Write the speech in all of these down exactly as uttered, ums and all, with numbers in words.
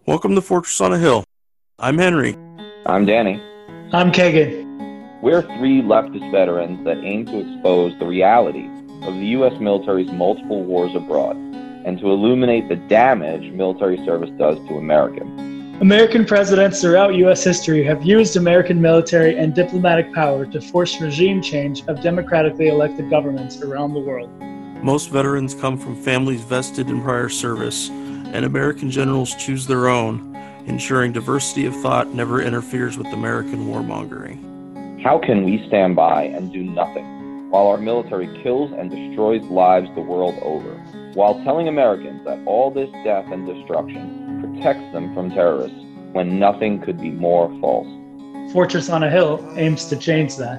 Welcome to Fortress on a Hill. I'm Henry. I'm Danny. I'm Kagan. We're three leftist veterans that aim to expose the reality of the U S military's multiple wars abroad and to illuminate the damage military service does to Americans. American presidents throughout U S history have used American military and diplomatic power to force regime change of democratically elected governments around the world. Most veterans come from families vested in prior service, and American generals choose their own, ensuring diversity of thought never interferes with American warmongering. How can we stand by and do nothing while our military kills and destroys lives the world over, while telling Americans that all this death and destruction protects them from terrorists when nothing could be more false? Fortress on a Hill aims to change that.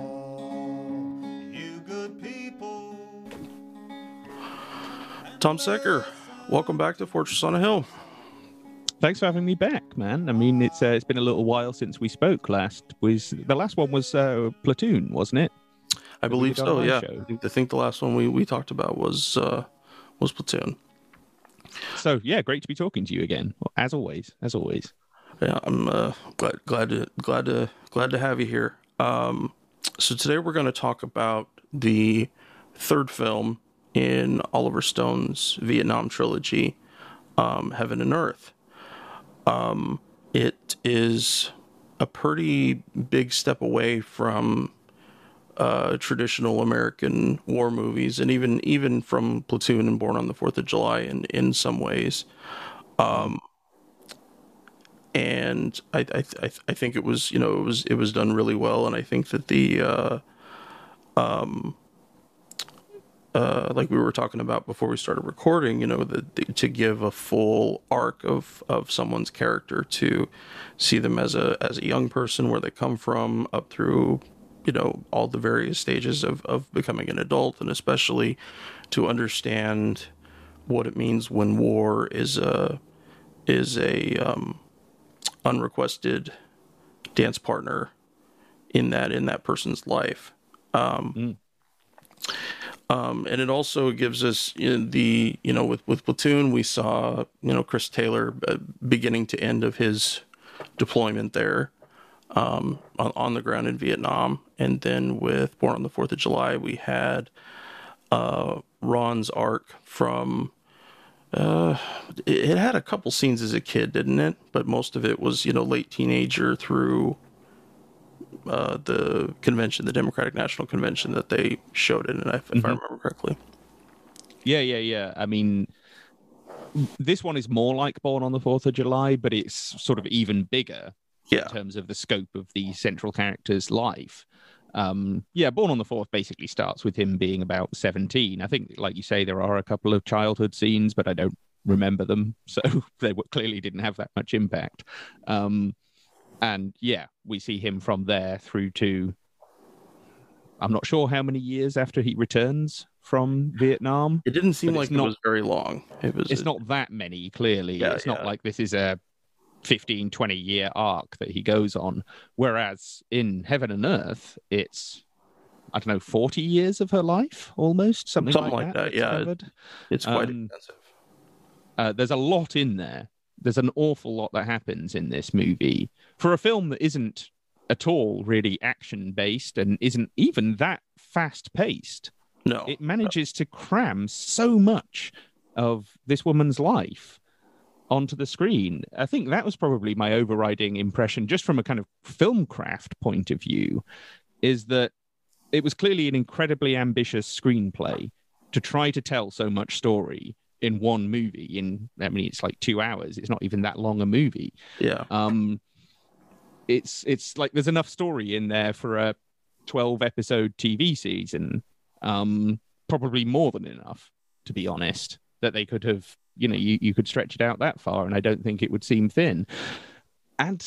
Tom Secker, welcome back to Fortress on a Hill. Thanks for having me back, man. I mean, it's uh, it's been a little while since we spoke last. Was the last one was uh, Platoon, wasn't it? I believe so. Yeah, show? I think the last one we, we talked about was uh, was Platoon. So yeah, great to be talking to you again, as always. As always. Yeah, I'm uh, glad glad to glad to glad to have you here. Um, so today we're going to talk about the third film in Oliver Stone's Vietnam trilogy, um, Heaven and Earth. Um, it is a pretty big step away from uh, traditional American war movies, and even even from Platoon and Born on the Fourth of July in, in some ways. Um, and I, I I I think it was you know it was it was done really well, and I think that the uh, um. Uh, like we were talking about before we started recording, you know, the, the, to give a full arc of, of someone's character, to see them as a as a young person, where they come from, up through, you know, all the various stages of, of becoming an adult, and especially to understand what it means when war is a is a um, unrequested dance partner in that in that person's life. Um, mm. Um, and it also gives us you know, the, you know, with, with Platoon, we saw, you know, Chris Taylor uh, beginning to end of his deployment there um, on, on the ground in Vietnam. And then with Born on the Fourth of July, we had uh, Ron's arc from, uh, it, it had a couple scenes as a kid, didn't it? But most of it was, you know, late teenager through Uh, the convention, the Democratic National Convention that they showed it in, if, mm-hmm. if I remember correctly. Yeah, yeah, yeah. I mean, this one is more like Born on the Fourth of July, but it's sort of even bigger yeah. in terms of the scope of the central character's life. Um, yeah, Born on the Fourth basically starts with him being about seventeen. I think, like you say, there are a couple of childhood scenes, but I don't remember them, so they clearly didn't have that much impact. Um, And yeah, we see him from there through to, I'm not sure how many years after he returns from Vietnam. It didn't seem like it not, was very long. It was. It's a, not that many, clearly. Yeah, it's yeah. not like this is a fifteen, twenty year arc that he goes on. Whereas in Heaven and Earth, it's, I don't know, forty years of her life, almost, something, something like, like that. that. Yeah, covered. It's quite um, expensive. Uh, there's a lot in there. There's an awful lot that happens in this movie for a film that isn't at all really action-based and isn't even that fast-paced. No. It manages to cram so much of this woman's life onto the screen. I think that was probably my overriding impression, just from a kind of film craft point of view, is that it was clearly an incredibly ambitious screenplay to try to tell so much story in one movie. In I mean, it's like two hours. It's not even that long a movie. Yeah. Um, it's it's like there's enough story in there for a twelve episode T V season. Um, probably more than enough, to be honest, that they could have, you know, you, you could stretch it out that far, and I don't think it would seem thin. And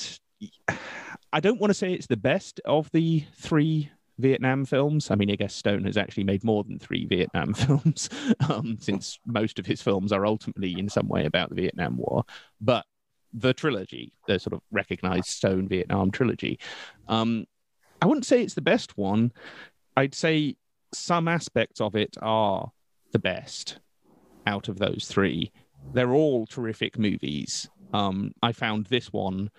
I don't want to say it's the best of the three Vietnam films. I mean, I guess Stone has actually made more than three Vietnam films, um, since most of his films are ultimately in some way about the Vietnam War. But the trilogy, the sort of recognized Stone Vietnam trilogy, um, I wouldn't say it's the best one. I'd say some aspects of it are the best out of those three. they're all terrific movies. Um, I found this one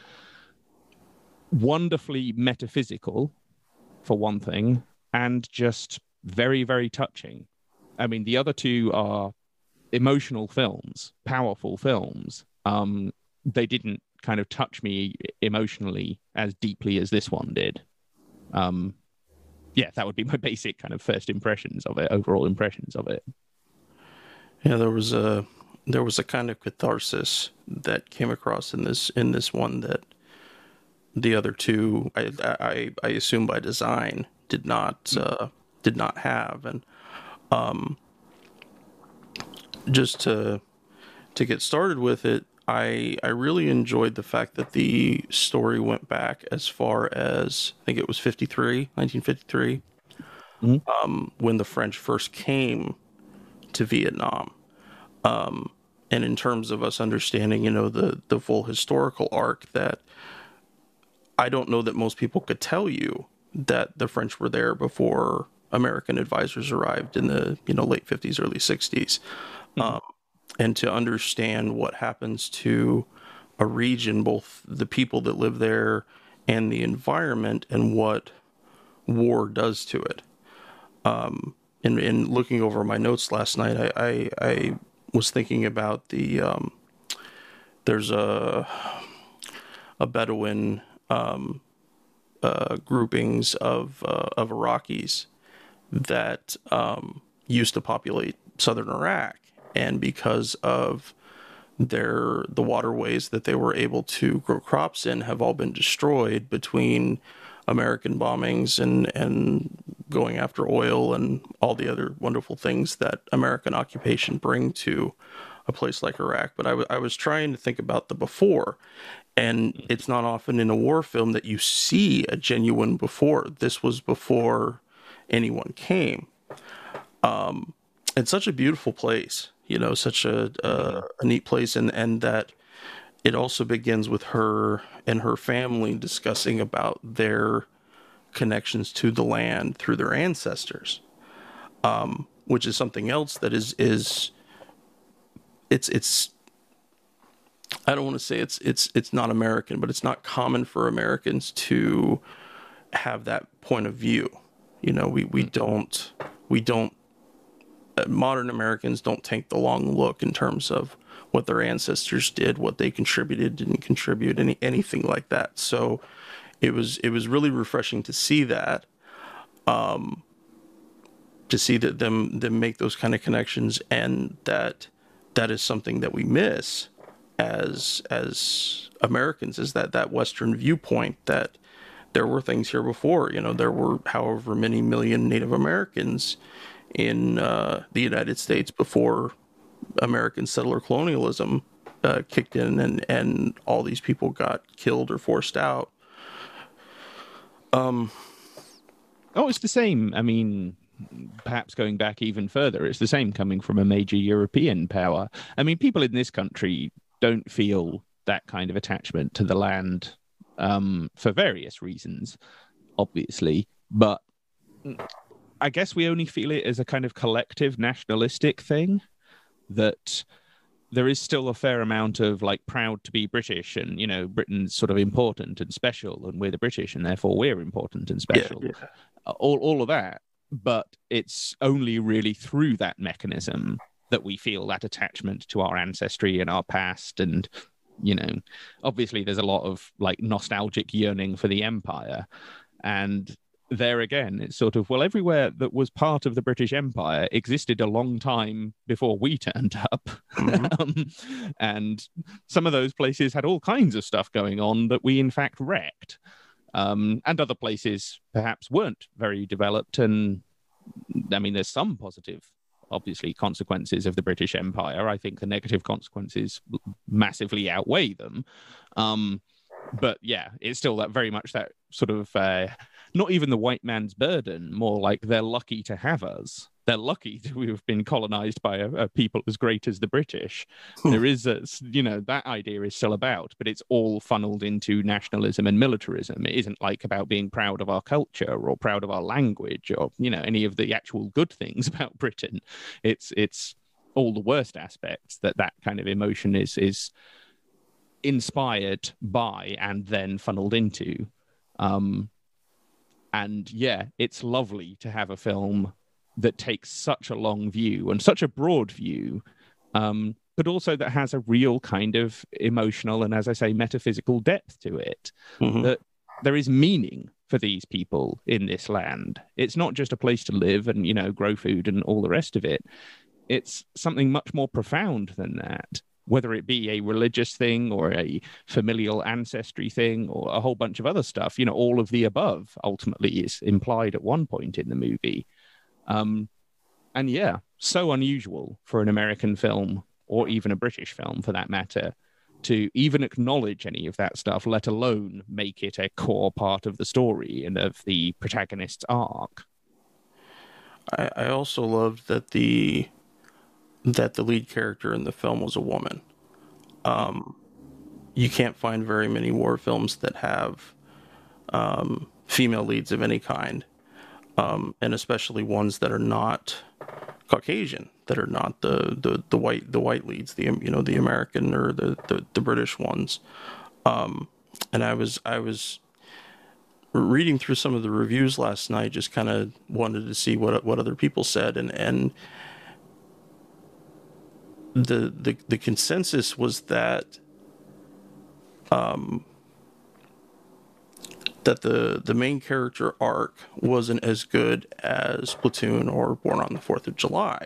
wonderfully metaphysical, for one thing, and just very, very touching. I mean, the other two are emotional films, powerful films. Um, they didn't kind of touch me emotionally as deeply as this one did. Um, yeah, that would be my basic kind of first impressions of it, overall impressions of it. Yeah, there was a there was a kind of catharsis that came across in this in this one that the other two, I I, I assume by design, did not uh, did not have. And um, just to to get started with it, I I really enjoyed the fact that the story went back as far as, I think it was fifty-three, nineteen fifty-three, Mhm. um, when the French first came to Vietnam. Um, and in terms of us understanding, you know, the, the full historical arc, that I don't know that most people could tell you that the French were there before American advisors arrived in the, you know, late fifties, early sixties. Um, and to understand what happens to a region, both the people that live there and the environment, and what war does to it. Um, in, in looking over my notes last night, I, I, I was thinking about the, um, there's a, a Bedouin, um, uh, groupings of, uh, of Iraqis that, um, used to populate southern Iraq. And because of their, the waterways that they were able to grow crops in have all been destroyed between American bombings and, and going after oil and all the other wonderful things that American occupation bring to a place like Iraq. But I, w- I was trying to think about the before, and it's not often in a war film that you see a genuine before. This was before anyone came. Um, it's such a beautiful place, you know, such a, a, a neat place. And, and that it also begins with her and her family discussing about their connections to the land through their ancestors, um, which is something else that is, is it's, it's, I don't want to say it's, it's, it's not American, but it's not common for Americans to have that point of view. You know, we, we don't, we don't, uh, modern Americans don't take the long look in terms of what their ancestors did, what they contributed, didn't contribute, any, anything like that. So it was, it was really refreshing to see that, um, to see that them, them make those kind of connections, and that that is something that we miss as, as Americans, is that, that Western viewpoint that there were things here before. You know, there were however many million Native Americans in uh, the United States before American settler colonialism uh, kicked in, and, and all these people got killed or forced out. Um, Oh, it's the same. I mean, perhaps going back even further, it's the same coming from a major European power. I mean, people in this country don't feel that kind of attachment to the land um, for various reasons, obviously. But I guess we only feel it as a kind of collective nationalistic thing, that there is still a fair amount of like proud to be British, and, you know, Britain's sort of important and special, and we're the British and therefore we're important and special. Yeah, yeah. All, all of that. But it's only really through that mechanism that we feel that attachment to our ancestry and our past. And, you know, obviously there's a lot of like nostalgic yearning for the empire. And there again, it's sort of, well, everywhere that was part of the British Empire existed a long time before we turned up. Mhm. um, and some of those places had all kinds of stuff going on that we in fact wrecked. Um, and other places perhaps weren't very developed. And I mean, there's some positive, obviously, consequences of the British Empire. I think the negative consequences massively outweigh them. Um, but yeah, it's still that very much that sort of, uh, not even the white man's burden, more like they're lucky to have us. They're lucky to have been colonized by a, a people as great as the British. There is a, you know, that idea is still about, but it's all funneled into nationalism and militarism. It isn't like about being proud of our culture or proud of our language or, you know, any of the actual good things about Britain. It's, it's all the worst aspects that that kind of emotion is is inspired by and then funneled into. Um, and yeah, it's lovely to have a film that takes such a long view and such a broad view, um, but also that has a real kind of emotional and, as I say, metaphysical depth to it. Mm-hmm. That there is meaning for these people in this land. It's not just a place to live and, you know, grow food and all the rest of it. It's something much more profound than that, whether it be a religious thing or a familial ancestry thing or a whole bunch of other stuff. You know, all of the above ultimately is implied at one point in the movie. Um, and yeah, so unusual for an American film, or even a British film for that matter, to even acknowledge any of that stuff, let alone make it a core part of the story and of the protagonist's arc. I, I also loved that the that the lead character in the film was a woman. Um, you can't find very many war films that have um, female leads of any kind, um, and especially ones that are not Caucasian, that are not the, the, the white the white leads, the you know the American or the, the, the British ones. Um, and I was I was reading through some of the reviews last night, just kind of wanted to see what what other people said, and and. The, the the consensus was that um, that the the main character arc wasn't as good as Platoon or Born on the Fourth of July,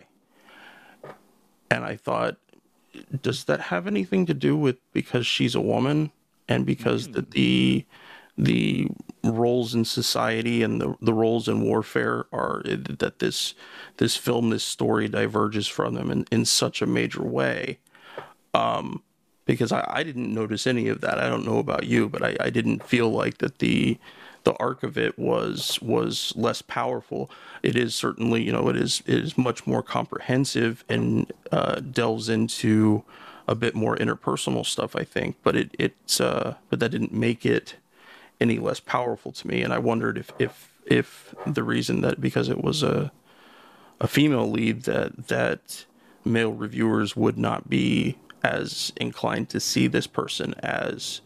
and I thought, does that have anything to do with because she's a woman and because the the, the roles in society and the, the roles in warfare are that this this film, this story diverges from them in, in such a major way. Um, because I, I didn't notice any of that. I don't know about you, but I, I didn't feel like that the the arc of it was was less powerful. It is certainly, you know, it is it is much more comprehensive and uh, delves into a bit more interpersonal stuff, I think. But it it's uh, but that didn't make it any less powerful to me. And I wondered if if if the reason that because it was a a female lead that that male reviewers would not be as inclined to see this person as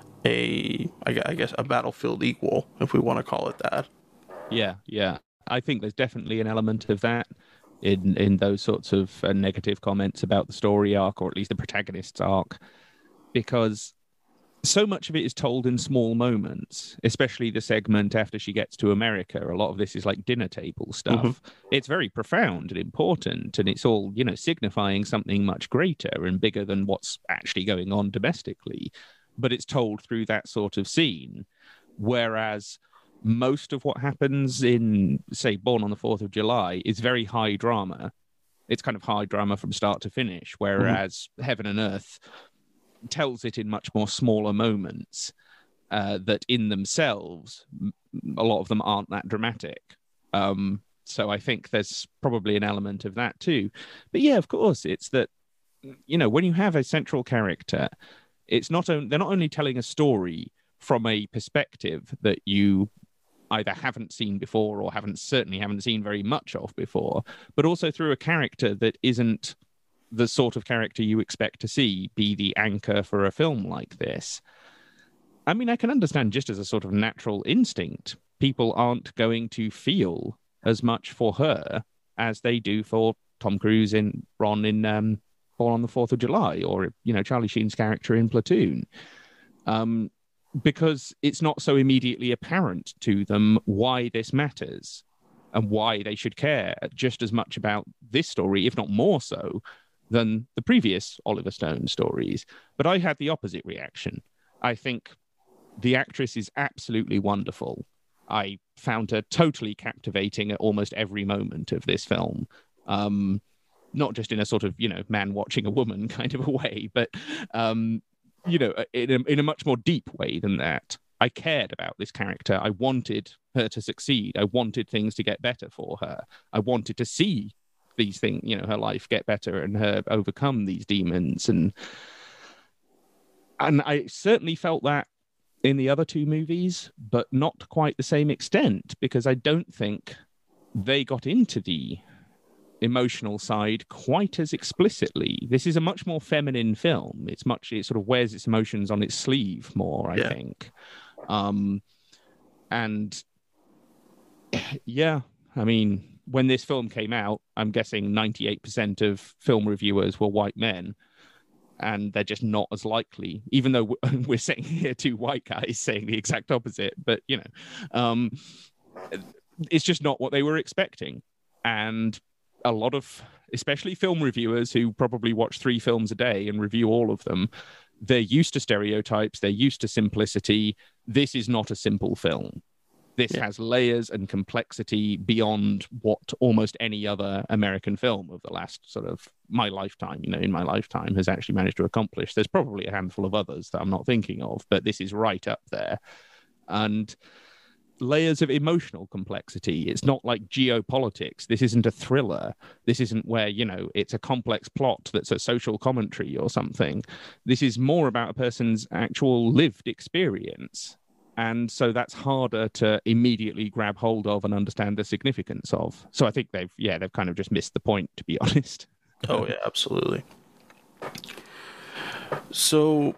a I guess a battlefield equal, if we want to call it that. Yeah, yeah. I think there's definitely an element of that in in those sorts of uh, negative comments about the story arc, or at least the protagonist's arc, because so much of it is told in small moments, especially the segment after she gets to America. A lot of this is like dinner table stuff. Mm-hmm. It's very profound and important, and it's all, you know, signifying something much greater and bigger than what's actually going on domestically. But it's told through that sort of scene. Whereas most of what happens in, say, Born on the Fourth of July is very high drama. It's kind of high drama from start to finish, whereas mm-hmm. Heaven and Earth tells it in much more smaller moments uh, that in themselves, a lot of them aren't that dramatic. Um, so I think there's probably an element of that too. But yeah, of course, it's that, you know, when you have a central character, it's not on, they're not only telling a story from a perspective that you either haven't seen before or haven't certainly haven't seen very much of before, but also through a character that isn't the sort of character you expect to see be the anchor for a film like this. I mean, I can understand just as a sort of natural instinct, people aren't going to feel as much for her as they do for Tom Cruise in Ron in um, Born on the Fourth of July, or, you know, Charlie Sheen's character in Platoon, um, because it's not so immediately apparent to them why this matters and why they should care just as much about this story, if not more so, than the previous Oliver Stone stories. But I had the opposite reaction. I think the actress is absolutely wonderful. I found her totally captivating at almost every moment of this film. Um, not just in a sort of, you know, man watching a woman kind of a way, but, um, you know, in a, in a much more deep way than that. I cared about this character. I wanted her to succeed. I wanted things to get better for her. I wanted to see these things, you know, her life get better and her overcome these demons. And and I certainly felt that in the other two movies, but not quite the same extent, because I don't think they got into the emotional side quite as explicitly. This is a much more feminine film. It's much, it sort of wears its emotions on its sleeve more, I Yeah. think. Um, and yeah, I mean, when this film came out, I'm guessing ninety-eight percent of film reviewers were white men. And they're just not as likely, even though we're sitting here, two white guys saying the exact opposite. But, you know, um, it's just not what they were expecting. And a lot of, especially film reviewers who probably watch three films a day and review all of them, they're used to stereotypes. They're used to simplicity. This is not a simple film. This Yeah. has layers and complexity beyond what almost any other American film of the last sort of my lifetime, you know, in my lifetime has actually managed to accomplish. There's probably a handful of others that I'm not thinking of, but this is right up there. And layers of emotional complexity. It's not like geopolitics. This isn't a thriller. This isn't where, you know, it's a complex plot that's a social commentary or something. This is more about a person's actual lived experience. And so that's harder to immediately grab hold of and understand the significance of. So I think they've, yeah, they've kind of just missed the point, to be honest. Oh, yeah, absolutely. So,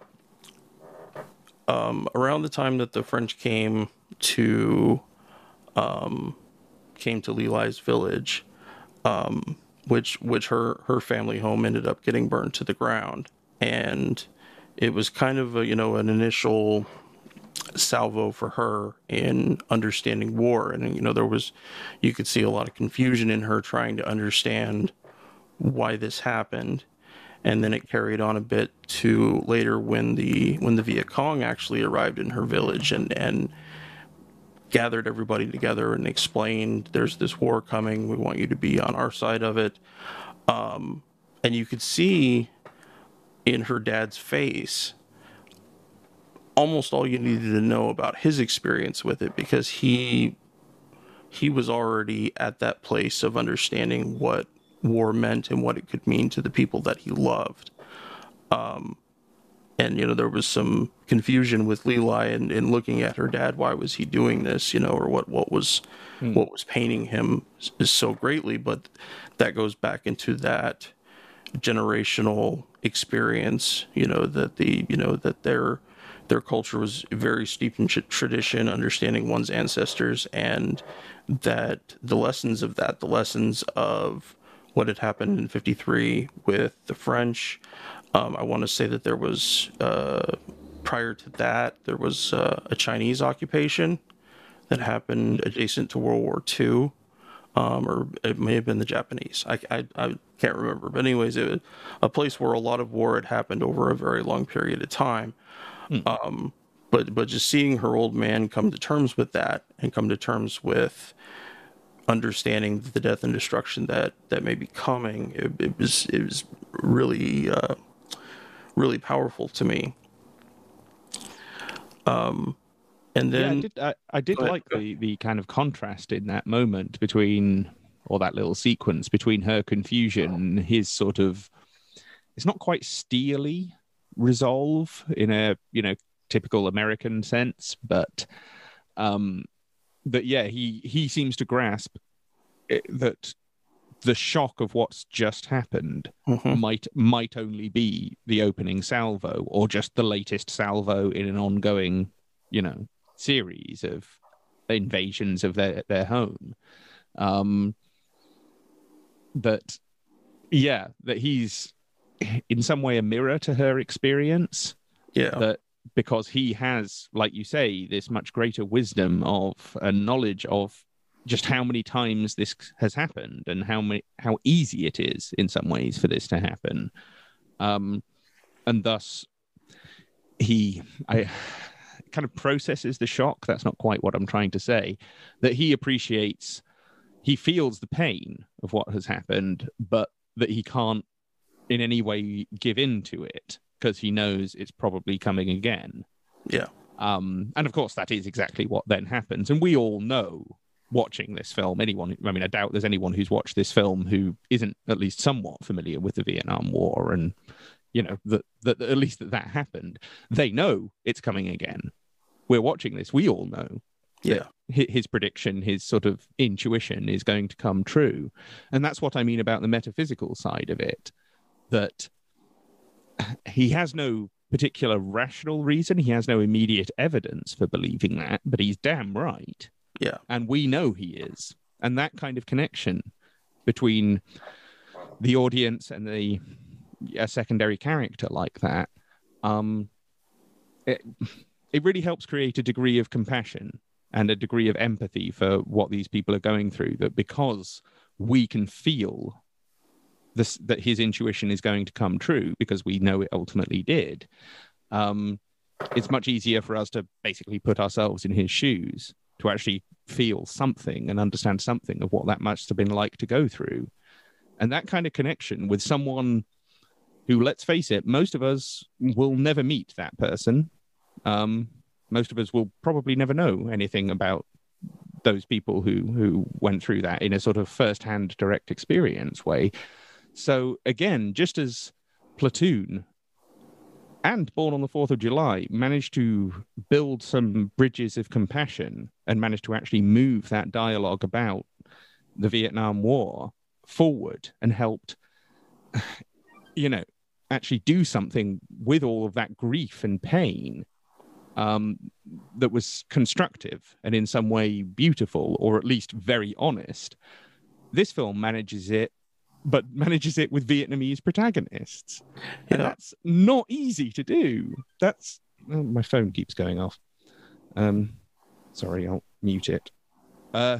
um, around the time that the French came to, um, came to Leli's village, um, which which her, her family home ended up getting burned to the ground. And it was kind of a, you know, an initial salvo for her in understanding war. And, you know, there was, you could see a lot of confusion in her trying to understand why this happened. And then it carried on a bit to later when the when the Viet Cong actually arrived in her village and and gathered everybody together and explained, there's this war coming, we want you to be on our side of it. Um, and you could see in her dad's face almost all you needed to know about his experience with it, because he he was already at that place of understanding what war meant and what it could mean to the people that he loved. Um, and, you know, there was some confusion with Leli and, and looking at her dad. Why was he doing this? You know, or what, what was, hmm. what was paining him so greatly. But that goes back into that generational experience, you know, that the, you know, that their, their culture was very steeped in tradition, understanding one's ancestors, and that the lessons of that, the lessons of what had happened in fifty-three with the French. Um, I want to say that there was, uh, prior to that, there was uh, a Chinese occupation that happened adjacent to World War Two, um, or it may have been the Japanese. I, I, I can't remember. But anyways, it was a place where a lot of war had happened over a very long period of time. Hmm. Um, but but just seeing her old man come to terms with that and come to terms with understanding the death and destruction that, that may be coming, it, it was it was really uh, really powerful to me. Um, and then yeah, I did, I, I did like the, the kind of contrast in that moment between, or that little sequence between her confusion, his sort of, it's not quite steely resolve in a, you know, typical American sense, but um, that, yeah, he, he seems to grasp it, that the shock of what's just happened mm-hmm. might might only be the opening salvo, or just the latest salvo in an ongoing, you know, series of invasions of their their home. Um, that, yeah, that he's in some way a mirror to her experience. Yeah, that because he has, like you say, this much greater wisdom of and knowledge of just how many times this has happened and how many, how easy it is in some ways for this to happen. Um, and thus he, I kind of processes the shock. That's not quite what I'm trying to say, that he appreciates, he feels the pain of what has happened, but that he can't in any way give in to it because he knows it's probably coming again. Yeah. Um, and of course that is exactly what then happens. And we all know, watching this film, anyone, I mean, I doubt there's anyone who's watched this film who isn't at least somewhat familiar with the Vietnam War, and, you know, that, that at least that that happened. They know it's coming again. We're watching this. We all know. Yeah. hi- his prediction, his sort of intuition is going to come true. And that's what I mean about the metaphysical side of it, that he has no particular rational reason. He has no immediate evidence for believing that, but he's damn right. Yeah. And we know he is. And that kind of connection between the audience and the a secondary character like that, um, it, it really helps create a degree of compassion and a degree of empathy for what these people are going through, that because we can feel this, that his intuition is going to come true because we know it ultimately did, um, it's much easier for us to basically put ourselves in his shoes, to actually feel something and understand something of what that must have been like to go through. And that kind of connection with someone who, let's face it, most of us will never meet that person. Um, most of us will probably never know anything about those people who, who went through that in a sort of first-hand direct experience way. So again, just as Platoon and Born on the fourth of July managed to build some bridges of compassion and managed to actually move that dialogue about the Vietnam War forward and helped, you know, actually do something with all of that grief and pain, um, that was constructive and in some way beautiful, or at least very honest. This film manages it, but manages it with Vietnamese protagonists. And Yeah. that's not easy to do. That's... Oh, my phone keeps going off. Um, sorry, I'll mute it. Uh,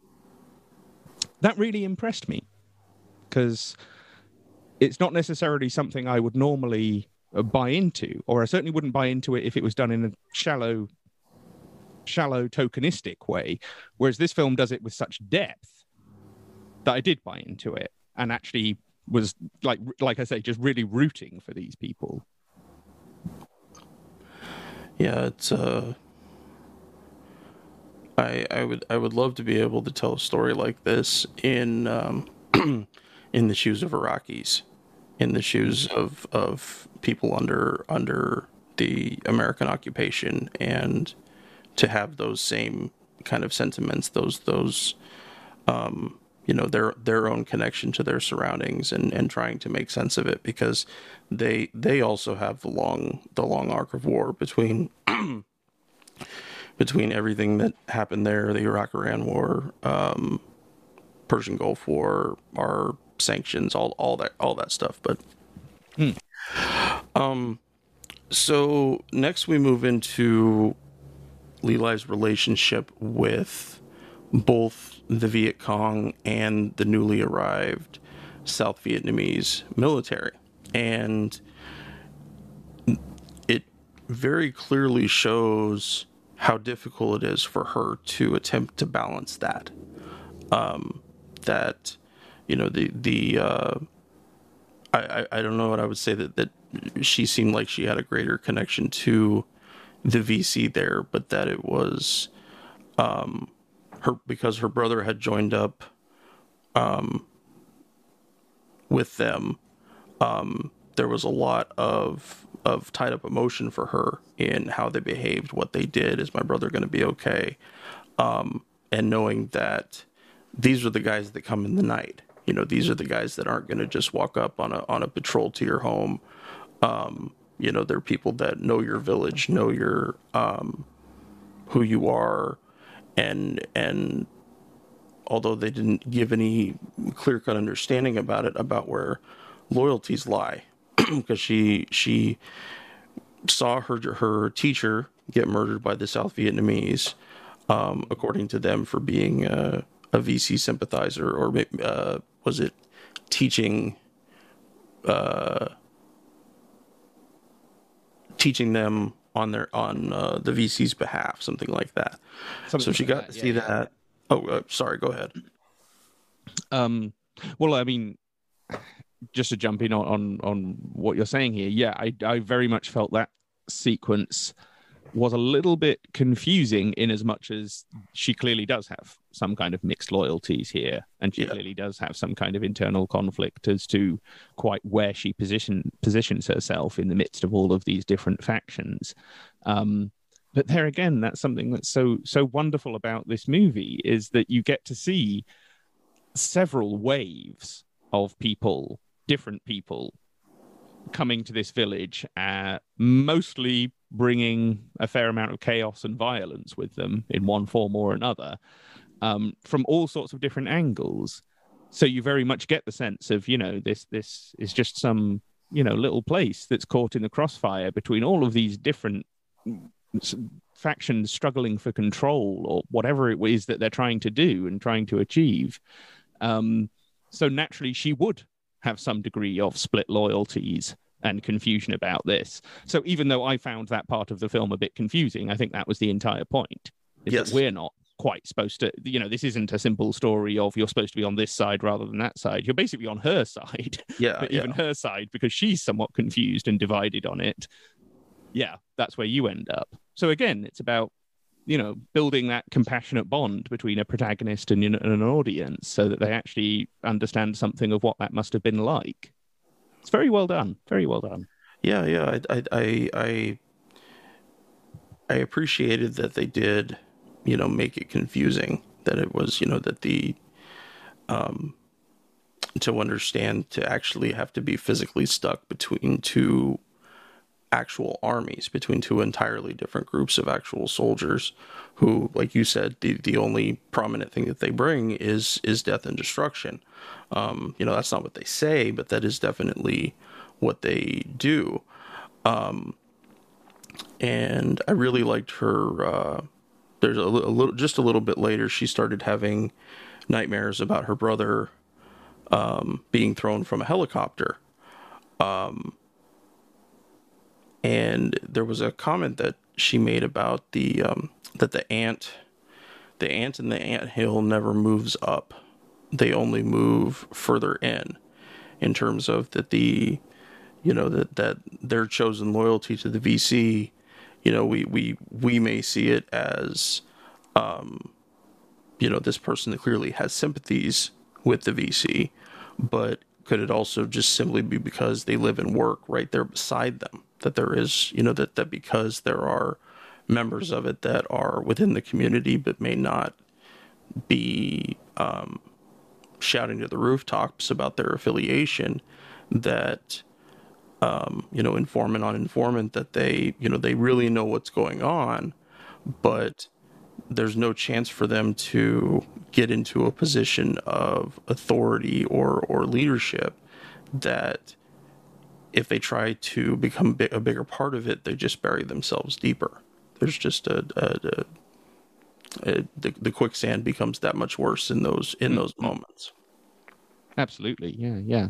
that really impressed me, because it's not necessarily something I would normally uh, buy into, or I certainly wouldn't buy into it if it was done in a shallow, shallow tokenistic way, whereas this film does it with such depth that I did buy into it and actually was, like like I say, just really rooting for these people. Yeah, it's uh I I would I would love to be able to tell a story like this in um in the shoes of Iraqis, in the shoes of of people under under the American occupation, and to have those same kind of sentiments, those those um you know, their their own connection to their surroundings, and, and trying to make sense of it, because they they also have the long the long arc of war between between everything that happened there, the Iraq-Iran War, um, Persian Gulf War, our sanctions, all all that all that stuff. But Hmm. um, so next we move into Lee Lai's relationship with both the Viet Cong and the newly arrived South Vietnamese military. And it very clearly shows how difficult it is for her to attempt to balance that. Um, that, you know, the, the, uh, I, I, I don't know what I would say, that, that she seemed like she had a greater connection to the V C there, but that it was, um, her, because her brother had joined up um, with them, um, there was a lot of of tied up emotion for her in how they behaved, what they did. Is my brother going to be okay? Um, and knowing that these are the guys that come in the night. You know, these are the guys that aren't going to just walk up on a on a patrol to your home. Um, you know, they're people that know your village, know your um, who you are. And and although they didn't give any clear-cut understanding about it, about where loyalties lie, because she she saw her her teacher get murdered by the South Vietnamese, um, according to them, for being a, a V C sympathizer, or uh, was it teaching uh, teaching them on their on uh, the V C's behalf, something like that. Something so she like got that, to yeah, see yeah. that. Oh, uh, sorry. Go ahead. Um, well, I mean, just to jump in on, on, on what you're saying here, yeah, I, I very much felt that sequence was a little bit confusing, in as much as she clearly does have some kind of mixed loyalties here, and she Yeah. clearly does have some kind of internal conflict as to quite where she position positions herself in the midst of all of these different factions. Um, but there again, that's something that's so so wonderful about this movie, is that you get to see several waves of people, different people, coming to this village, uh, mostly bringing a fair amount of chaos and violence with them in one form or another, um, from all sorts of different angles. So you very much get the sense of, you know, this this is just some, you know, little place that's caught in the crossfire between all of these different factions struggling for control, or whatever it is that they're trying to do and trying to achieve. Um, so naturally, she would have some degree of split loyalties and confusion about this. So even though I found that part of the film a bit confusing, I think that was the entire point. Is Yes. that we're not quite supposed to, you know, this isn't a simple story of you're supposed to be on this side rather than that side. You're basically on her side. Yeah, But yeah. even her side, because she's somewhat confused and divided on it, yeah, that's where you end up. So again, it's about, you know, building that compassionate bond between a protagonist and, and an audience, so that they actually understand something of what that must have been like. It's very well done. Very well done. Yeah, yeah. I, I, I, I, I appreciated that they did, you know, make it confusing. That it was, you know, that the, um, to understand, to actually have to be physically stuck between two actual armies, between two entirely different groups of actual soldiers, who, like you said, the the only prominent thing that they bring is is death and destruction. Um, you know, that's not what they say, but that is definitely what they do. Um, and I really liked her. Uh, there's a, li- a little, just a little bit later, she started having nightmares about her brother um, being thrown from a helicopter. Um, and there was a comment that she made about the um, that the ant, the ant in the anthill never moves up; they only move further in, in terms of that the, you know, that that their chosen loyalty to the V C, you know, we we we may see it as, um, you know, this person that clearly has sympathies with the V C, but could it also just simply be because they live and work right there beside them? That there is, you know, that, that because there are members of it that are within the community but may not be um, shouting to the rooftops about their affiliation, that, um, you know, informant on informant, that they, you know, they really know what's going on, but there's no chance for them to get into a position of authority or, or leadership, that if they try to become bi- a bigger part of it, they just bury themselves deeper. There's just a, a, a, a the, the quicksand becomes that much worse in those in those Mm-hmm. moments. Absolutely. Yeah, yeah.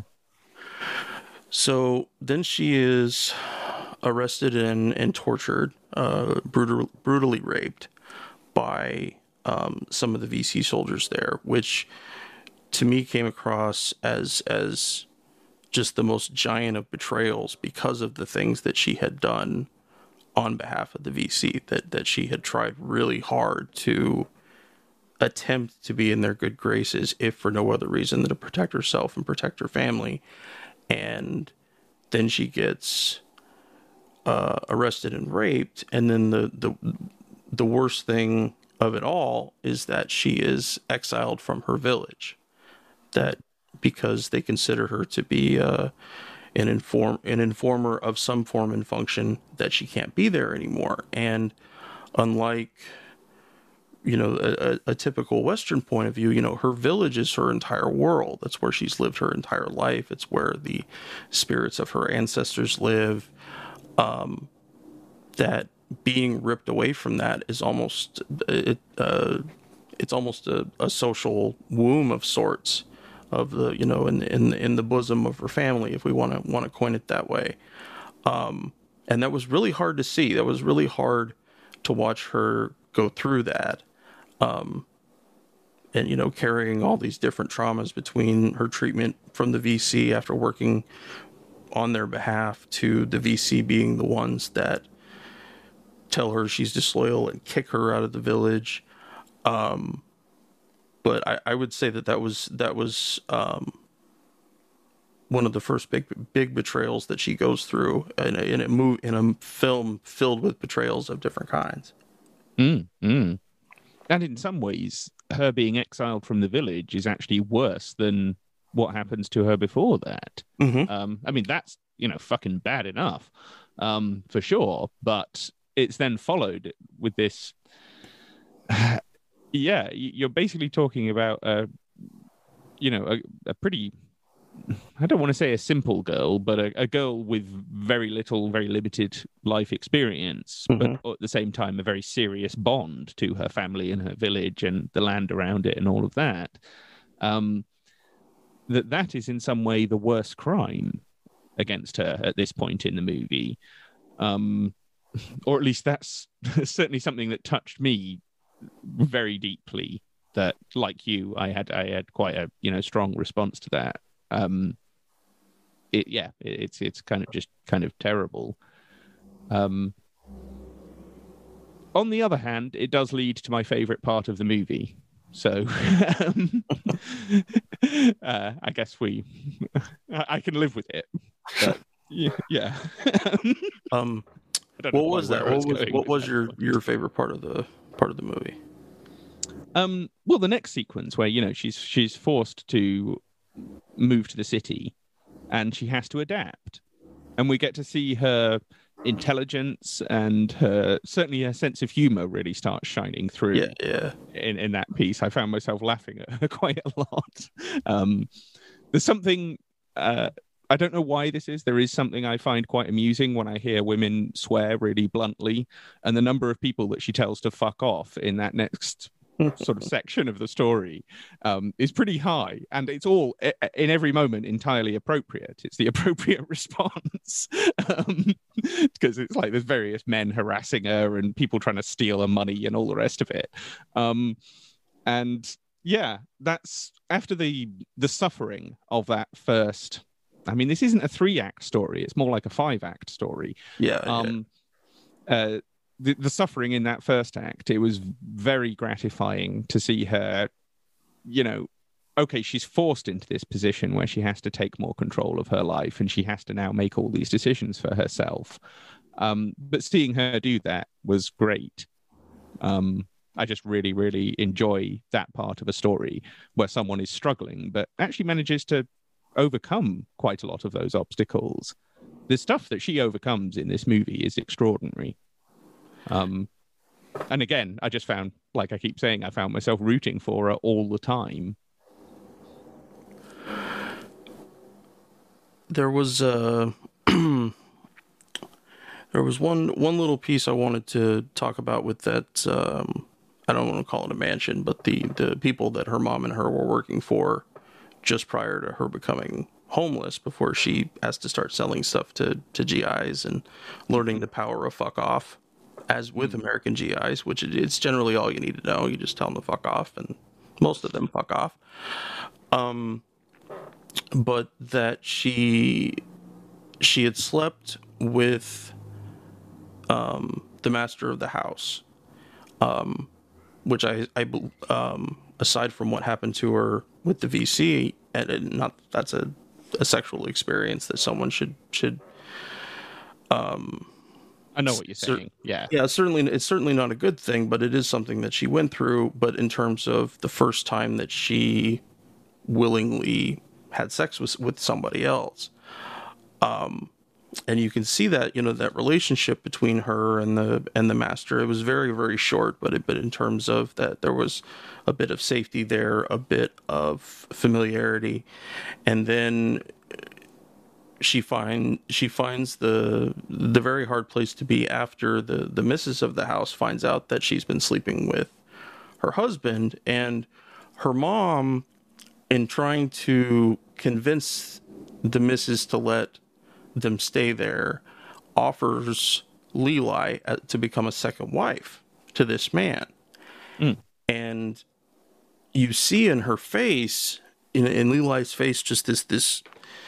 So then she is arrested and, and tortured, uh, brutal, brutally raped by um, some of the V C soldiers there, which to me came across as as just the most giant of betrayals, because of the things that she had done on behalf of the V C, that, that she had tried really hard to attempt to be in their good graces, if for no other reason than to protect herself and protect her family. And then she gets uh, arrested and raped. And then the, the, the worst thing of it all is that she is exiled from her village, that because they consider her to be uh, an inform an informer of some form and function, that she can't be there anymore. And unlike, you know, a, a typical Western point of view, you know, her village is her entire world. That's where she's lived her entire life. It's where the spirits of her ancestors live. Um, that being ripped away from that is almost it. Uh, it's almost a, a social womb of sorts, of the, you know, in in in the bosom of her family, if we want to want to coin it that way. Um, and that was really hard to see. That was really hard to watch her go through that. Um, and, you know, carrying all these different traumas between her treatment from the V C after working on their behalf, to the V C being the ones that tell her she's disloyal and kick her out of the village. Um, but I, I would say that that was, that was, um, one of the first big big betrayals that she goes through in a, in a move in a film filled with betrayals of different kinds. Mm, mm. And in some ways, her being exiled from the village is actually worse than what happens to her before that. Mm-hmm. Um, I mean, that's, you know, fucking bad enough, um, for sure. But it's then followed with this. Yeah, you're basically talking about, a, you know, a, a pretty, I don't want to say a simple girl, but a, a girl with very little, very limited life experience, Mm-hmm. but at the same time, a very serious bond to her family and her village and the land around it and all of that. Um, that that is in some way the worst crime against her at this point in the movie. Um, or at least that's certainly something that touched me very deeply, that, like you, I had I had quite a, you know, strong response to that. Um, it, yeah, it, it's it's kind of just kind of terrible. Um, on the other hand, it does lead to my favorite part of the movie. So um, uh, I guess we, I can live with it. But, yeah. yeah. Um, I don't know what was where that? I What was going what with was that, your but- your favorite part of the part of the movie? Um, well, the next sequence where, you know, she's she's forced to move to the city, and she has to adapt, and we get to see her intelligence and her certainly her sense of humor really starts shining through. Yeah, yeah. In in that piece, I found myself laughing at her quite a lot. Um, there's something. Uh, I don't know why this is. There is something I find quite amusing when I hear women swear really bluntly, and the number of people that she tells to fuck off in that next sort of section of the story um, is pretty high, and it's all in every moment entirely appropriate. It's the appropriate response, um, because it's like there's various men harassing her and people trying to steal her money and all the rest of it. Um, and yeah, that's after the the suffering of that first. I mean, this isn't a three-act story; it's more like a five-act story. Yeah, Um, uh, the, the suffering in that first act, it was very gratifying to see her, you know, okay, she's forced into this position where she has to take more control of her life and she has to now make all these decisions for herself. Um, but seeing her do that was great. Um, I just really, really enjoy that part of a story where someone is struggling, but actually manages to overcome quite a lot of those obstacles. The stuff that she overcomes in this movie is extraordinary. Um, and again, I just found, like I keep saying, I found myself rooting for her all the time. There was uh, there was one one little piece I wanted to talk about with that. Um, I don't want to call it a mansion, but the the people that her mom and her were working for just prior to her becoming homeless, before she has to start selling stuff to, to G Is and learning the power of fuck off, as with mm. American G Is, which it, it's generally all you need to know. You just tell them to fuck off, and most of them fuck off. Um, but that she she had slept with um, the master of the house, um, which I, I um, aside from what happened to her with the V C, and it, not that's a, a sexual experience that someone should should. Um, I know what you're cer- saying. Yeah, yeah. Certainly, it's certainly not a good thing, but it is something that she went through. But in terms of the first time that she willingly had sex with with somebody else, um, and you can see that, you know, that relationship between her and the and the master, it was very, very short, but it, but in terms of that, there was a bit of safety there, a bit of familiarity, and then she find she finds the the very hard place to be after the the missus of the house finds out that she's been sleeping with her husband, and her mom, in trying to convince the missus to let them stay there, offers Leli to become a second wife to this man. Mm. And you see in her face, in, in Leli's face, just this this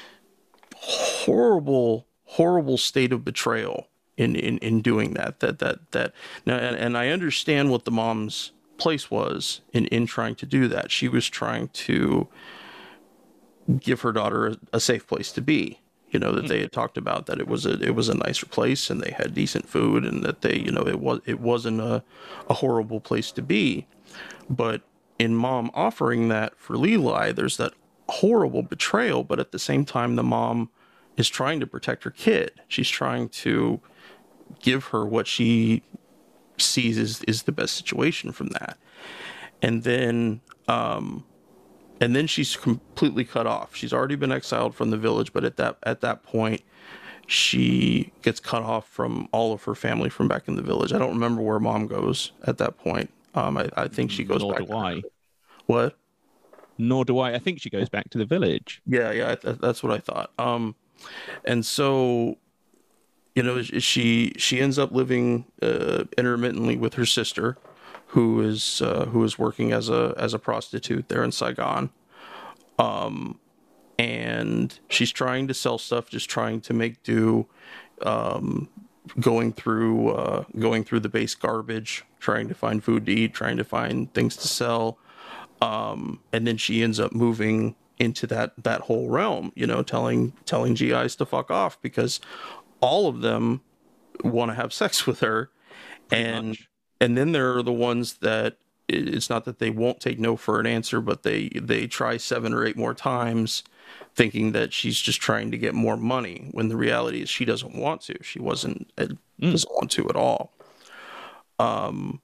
horrible, horrible state of betrayal in, in, in doing that. That that that now, and, and I understand what the mom's place was in, in trying to do that. She was trying to give her daughter a, a safe place to be. You know, that mm-hmm. they had talked about that it was a it was a nicer place and they had decent food and that they, you know, it was it wasn't a, a horrible place to be. But in mom offering that for Leela, there's that horrible betrayal, but at the same time the mom is trying to protect her kid. She's trying to give her what she sees is, is the best situation from that. And then um and then she's completely cut off. She's already been exiled from the village, but at that at that point she gets cut off from all of her family from back in the village. I don't remember where mom goes at that point. Um I, I think she goes Nor back do I. What? Nor do I. I think she goes back to the village. Yeah, yeah, th- that's what I thought. Um and so you know, she she ends up living uh, intermittently with her sister, who is uh, who is working as a as a prostitute there in Saigon, um, and she's trying to sell stuff, just trying to make do, um, going through uh, going through the base garbage, trying to find food to eat, trying to find things to sell, um, and then she ends up moving into that that whole realm, you know, telling telling G Is to fuck off because all of them want to have sex with her. Pretty and much. And then there are the ones that it's not that they won't take no for an answer, but they they try seven or eight more times thinking that she's just trying to get more money, when the reality is she doesn't want to. She wasn't mm. doesn't want to at all. Um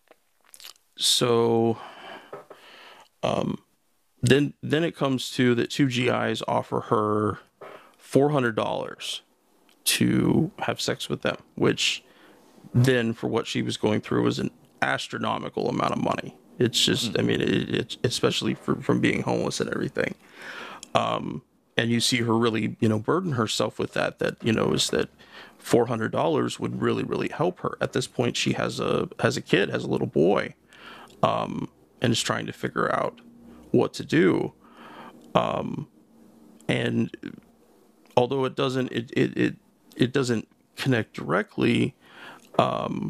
so um then then it comes to that two G Is offer her four hundred dollars to have sex with them, which then for what she was going through was an astronomical amount of money. It's just, mm-hmm. I mean, it, it, especially for, from being homeless and everything. Um, and you see her really, you know, burden herself with that, that, you know, is that four hundred dollars would really, really help her. At this point, she has a, has a kid, has a little boy, um, and is trying to figure out what to do. Um, and although it doesn't, it, it, it, it doesn't connect directly, um,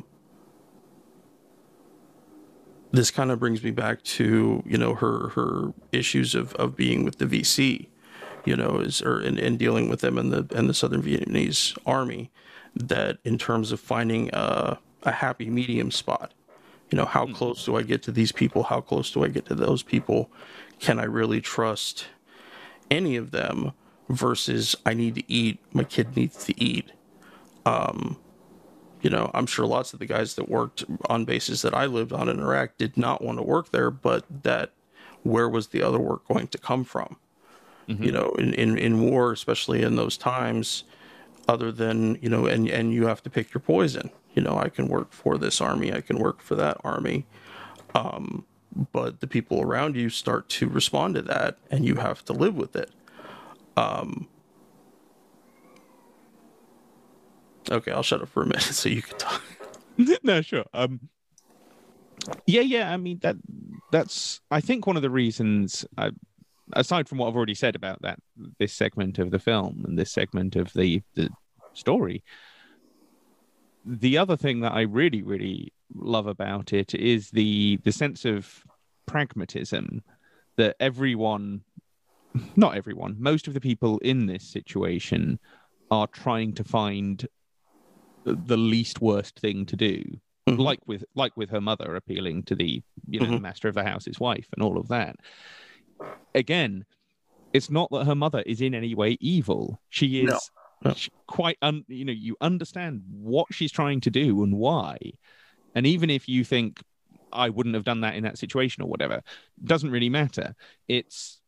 this kind of brings me back to, you know, her, her issues of, of being with the V C, you know, is, or, and, and dealing with them in the, in the Southern Vietnamese army, that in terms of finding a, a happy medium spot, you know, how mm-hmm. close do I get to these people? How close do I get to those people? Can I really trust any of them versus I need to eat, my kid needs to eat? Um, You know, I'm sure lots of the guys that worked on bases that I lived on in Iraq did not want to work there, but that where was the other work going to come from? Mm-hmm. You know, in, in, in war, especially in those times, other than, you know, and, and you have to pick your poison. You know, I can work for this army, I can work for that army. Um, but the people around you start to respond to that and you have to live with it. Um, Okay, I'll shut up for a minute so you can talk. No, sure. Um, yeah, yeah. I mean that. That's. I think one of the reasons, I, aside from what I've already said about that, this segment of the film and this segment of the the story, the other thing that I really, really love about it is the the sense of pragmatism that everyone, not everyone, most of the people in this situation are trying to find the least worst thing to do, mm-hmm. like with like with her mother appealing to the, you know, mm-hmm. the master of the house's wife and all of that. Again, it's not that her mother is in any way evil. She is no. No. quite, un, you know, you understand what she's trying to do and why. And even if you think, I wouldn't have done that in that situation or whatever, doesn't really matter. It's,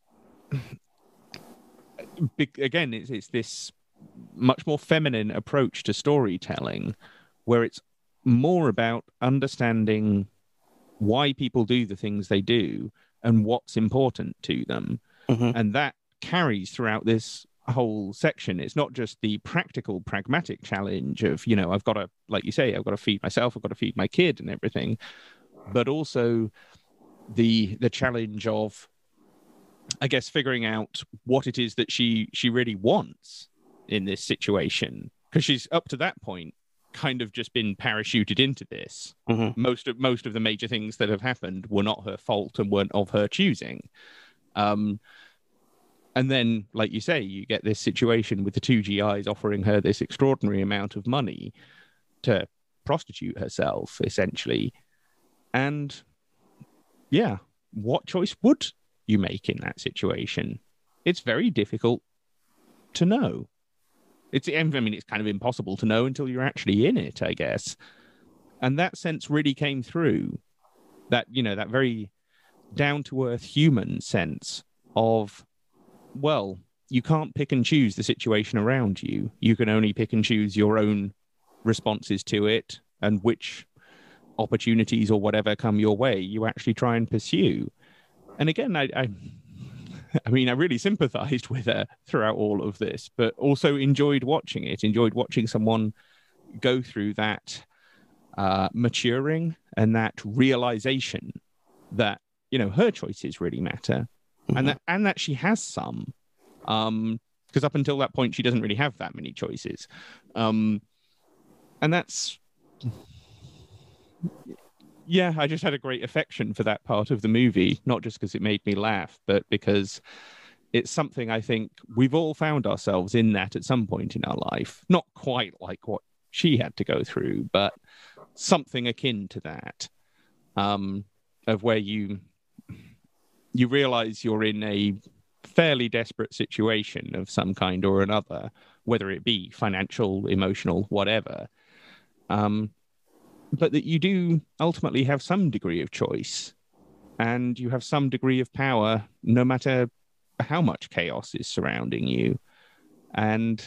again, it's, it's this much more feminine approach to storytelling, where it's more about understanding why people do the things they do and what's important to them. Mm-hmm. And that carries throughout this whole section. It's not just the practical, pragmatic challenge of, you know, I've got to, like you say, I've got to feed myself, I've got to feed my kid and everything, but also the the challenge of, I guess, figuring out what it is that she she really wants in this situation, because she's up to that point kind of just been parachuted into this. Mm-hmm. Most of most of the major things that have happened were not her fault and weren't of her choosing. Um, And then, like you say, you get this situation with the two G Is offering her this extraordinary amount of money to prostitute herself, essentially. And yeah, what choice would you make in that situation? It's very difficult to know. It's, I mean, it's kind of impossible to know until you're actually in it, I guess. And that sense really came through. That, you know, that very down-to-earth human sense of, well, you can't pick and choose the situation around you. You can only pick and choose your own responses to it and which opportunities or whatever come your way you actually try and pursue. And again, I, I, I mean, I really sympathized with her throughout all of this, but also enjoyed watching it, enjoyed watching someone go through that uh, maturing and that realization that, you know, her choices really matter. Mm-hmm. and that and that she has some. Um, because up until that point, she doesn't really have that many choices. Um, and that's, yeah, I just had a great affection for that part of the movie, not just because it made me laugh, but because it's something I think we've all found ourselves in that at some point in our life. Not quite like what she had to go through, but something akin to that, um, of where you you realize you're in a fairly desperate situation of some kind or another, whether it be financial, emotional, whatever. Um, but that you do ultimately have some degree of choice, and you have some degree of power, no matter how much chaos is surrounding you. And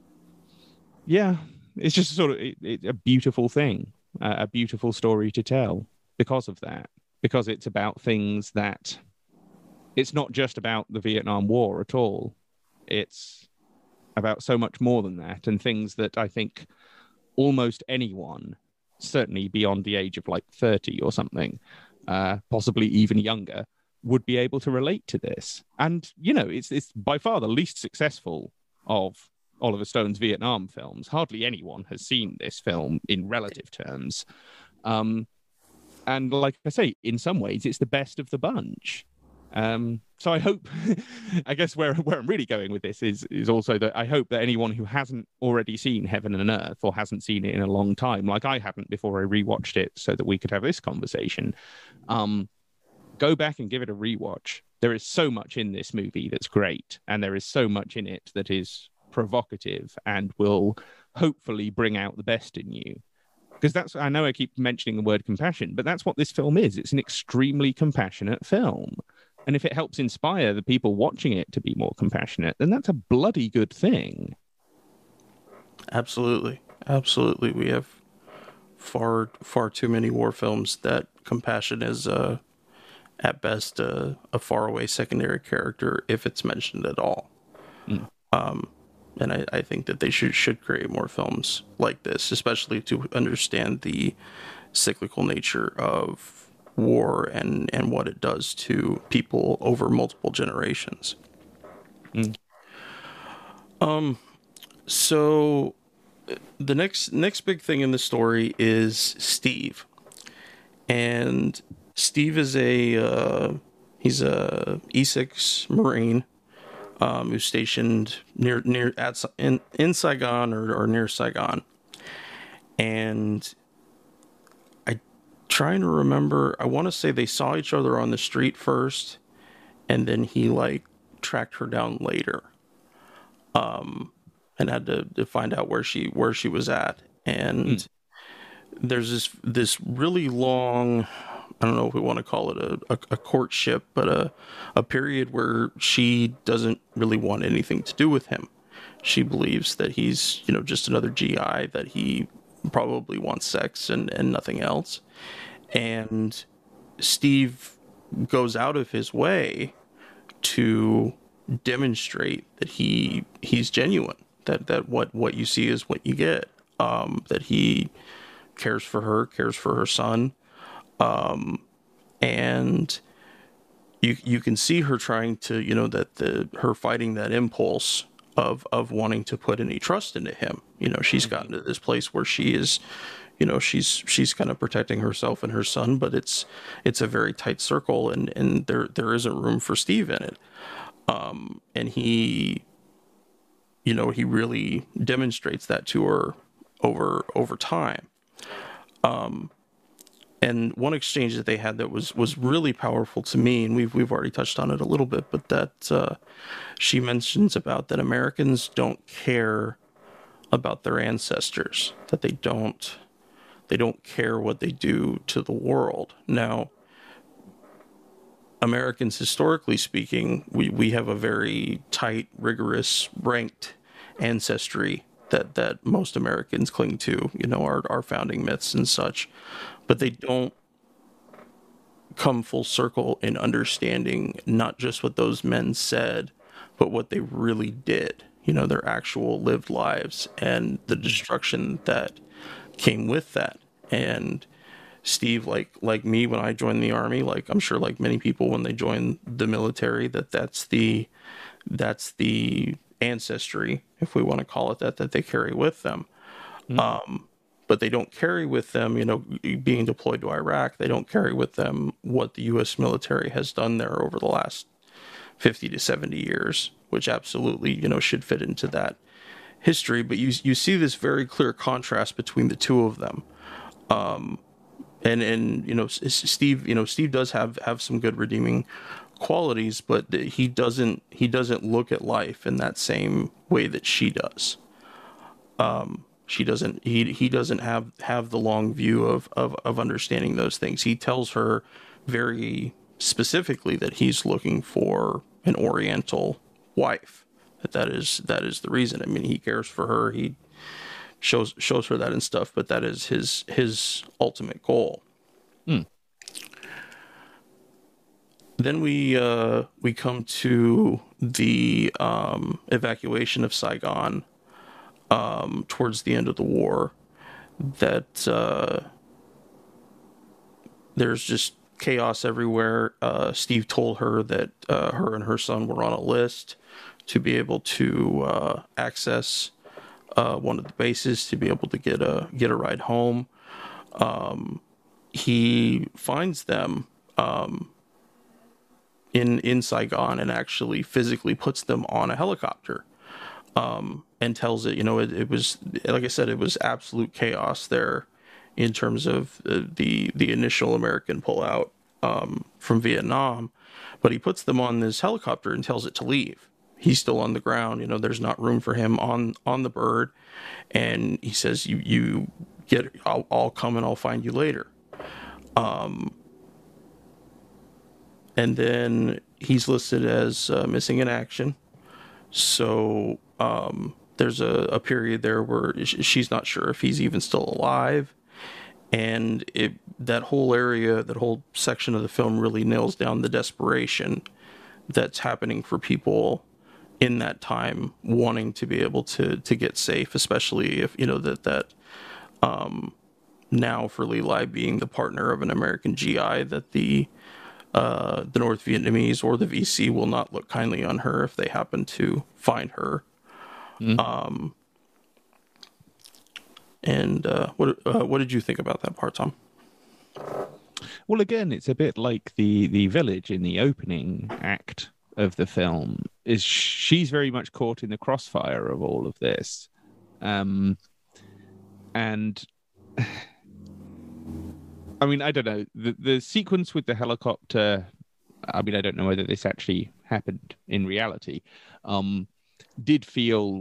yeah, it's just sort of it, it, a beautiful thing, uh, a beautiful story to tell because of that, because it's about things that, it's not just about the Vietnam War at all. It's about so much more than that, and things that I think almost anyone, certainly beyond the age of like thirty or something, uh, possibly even younger, would be able to relate to this. And, you know, it's it's by far the least successful of Oliver Stone's Vietnam films. Hardly anyone has seen this film in relative terms. Um, and like I say, in some ways, it's the best of the bunch. Um, so I hope, I guess where where I'm really going with this is is also that I hope that anyone who hasn't already seen Heaven and Earth, or hasn't seen it in a long time, like I hadn't before I rewatched it so that we could have this conversation, um, go back and give it a rewatch. There is so much in this movie that's great, and there is so much in it that is provocative and will hopefully bring out the best in you. Because that's, I know I keep mentioning the word compassion, but that's what this film is. It's an extremely compassionate film. And if it helps inspire the people watching it to be more compassionate, then that's a bloody good thing. Absolutely. Absolutely. We have far, far too many war films that compassion is, uh, at best, uh, a faraway secondary character, if it's mentioned at all. Mm. Um, and I, I think that they should, should create more films like this, especially to understand the cyclical nature of war and, and what it does to people over multiple generations. Mm. Um, so the next next big thing in the story is Steve, and Steve is a uh, he's a E six Marine um, who's stationed near near at in in Saigon or, or near Saigon, and trying to remember, I want to say they saw each other on the street first, and then he like tracked her down later, um, and had to, to find out where she where she was at. And mm. there's this this really long, I don't know if we want to call it a, a, a courtship, but a a period where she doesn't really want anything to do with him. She believes that he's, you know, just another G I, that he probably wants sex and, and nothing else. And Steve goes out of his way to demonstrate that he he's genuine, that that what what you see is what you get, um, that he cares for her, cares for her son, um, and you you can see her trying to, you know, that the her fighting that impulse of of wanting to put any trust into him. You know, she's gotten to this place where she is, you know, she's she's kind of protecting herself and her son, but it's it's a very tight circle, and and there there isn't room for Steve in it. Um, and he, you know, he really demonstrates that to her over over time. Um, and one exchange that they had that was was really powerful to me, and we've we've already touched on it a little bit, but that uh, she mentions about that Americans don't care about their ancestors, that they don't they don't care what they do to the world. Now, Americans, historically speaking, we, we have a very tight, rigorous, ranked ancestry that, that most Americans cling to, you know, our, our founding myths and such, but they don't come full circle in understanding not just what those men said, but what they really did, you know, their actual lived lives and the destruction that came with that. And Steve, like like me, when I joined the Army, like I'm sure like many people when they join the military, that that's the that's the ancestry, if we want to call it that, that they carry with them. Mm. Um, but they don't carry with them, you know, being deployed to Iraq, they don't carry with them what the U S military has done there over the last fifty to seventy years, which absolutely, you know, should fit into that history. But you you see this very clear contrast between the two of them. Um, and, and, you know, Steve, you know, Steve does have, have some good redeeming qualities, but he doesn't, he doesn't look at life in that same way that she does. Um, she doesn't, he, he doesn't have, have the long view of, of, of understanding those things. He tells her very specifically that he's looking for an Oriental wife, that that is, that is the reason. I mean, he cares for her. He shows, shows her that and stuff, but that is his, his ultimate goal. Mm. Then we uh, we come to the um, evacuation of Saigon um, towards the end of the war. That uh, there's just chaos everywhere. Uh, Steve told her that uh, her and her son were on a list to be able to uh, access uh, one of the bases, to be able to get a get a ride home. Um, he finds them. Um, in in Saigon and actually physically puts them on a helicopter um, and tells it, you know, it, it was, like I said, it was absolute chaos there in terms of the the initial American pullout um, from Vietnam. But he puts them on this helicopter and tells it to leave. He's still on the ground. You know, there's not room for him on, on the bird. And he says, you, you get, I'll, I'll come and I'll find you later. Um, And then he's listed as uh, missing in action. So um, there's a, a period there where she's not sure if he's even still alive. And it, that whole area, that whole section of the film really nails down the desperation that's happening for people in that time, wanting to be able to to get safe, especially if, you know, that, that um, now for Ly Lai being the partner of an American G I, that the Uh, the North Vietnamese or the V C will not look kindly on her if they happen to find her. Mm. Um, and uh, what uh, what did you think about that part, Tom? Well, again, it's a bit like the the village in the opening act of the film. Is she's very much caught in the crossfire of all of this, um, and. I mean, I don't know. The the sequence with the helicopter, I mean, I don't know whether this actually happened in reality, um, did feel...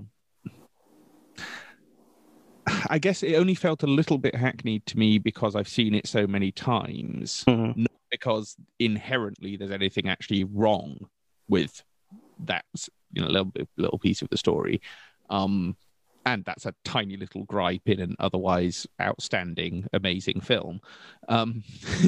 I guess it only felt a little bit hackneyed to me because I've seen it so many times, mm-hmm. not because inherently there's anything actually wrong with that, you know, little, little piece of the story. Um And that's a tiny little gripe in an otherwise outstanding, amazing film. Um,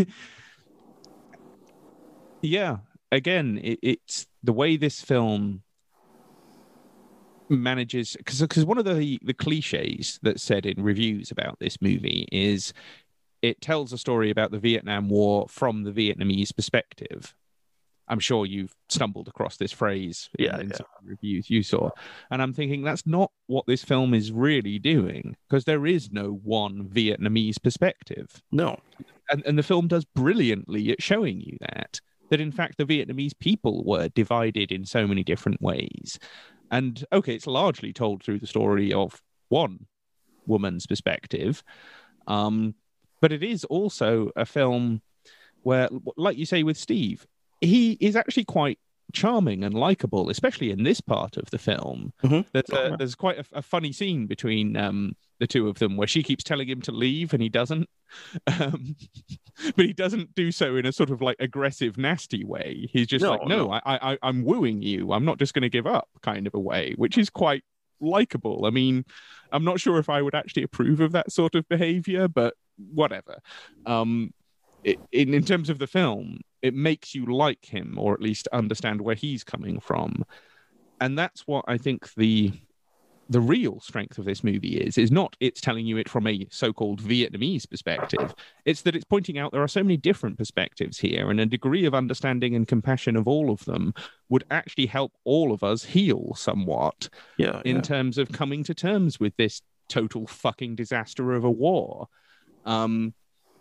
yeah, again, it, it's the way this film manages... Because one of the, the cliches that's said in reviews about this movie is it tells a story about the Vietnam War from the Vietnamese perspective. I'm sure you've stumbled across this phrase in, yeah, in yeah. some reviews you saw. And I'm thinking that's not what this film is really doing, because there is no one Vietnamese perspective. No. And, and the film does brilliantly at showing you that. that in fact the Vietnamese people were divided in so many different ways. And okay, it's largely told through the story of one woman's perspective, um, but it is also a film where, like you say with Steve, he is actually quite charming and likable, especially in this part of the film. Mm-hmm. There's, a, there's quite a, a funny scene between um, the two of them where she keeps telling him to leave and he doesn't. Um, but he doesn't do so in a sort of like aggressive, nasty way. He's just No, like, no, no. I, I, I'm wooing you. I'm not just going to give up kind of a way, which is quite likable. I mean, I'm not sure if I would actually approve of that sort of behavior, but whatever. Um, it, in, in terms of the film, it makes you like him, or at least understand where he's coming from. And that's what I think the the real strength of this movie is, is not it's telling you it from a so-called Vietnamese perspective. It's that it's pointing out there are so many different perspectives here, and a degree of understanding and compassion of all of them would actually help all of us heal somewhat Yeah, in yeah. terms of coming to terms with this total fucking disaster of a war. Um,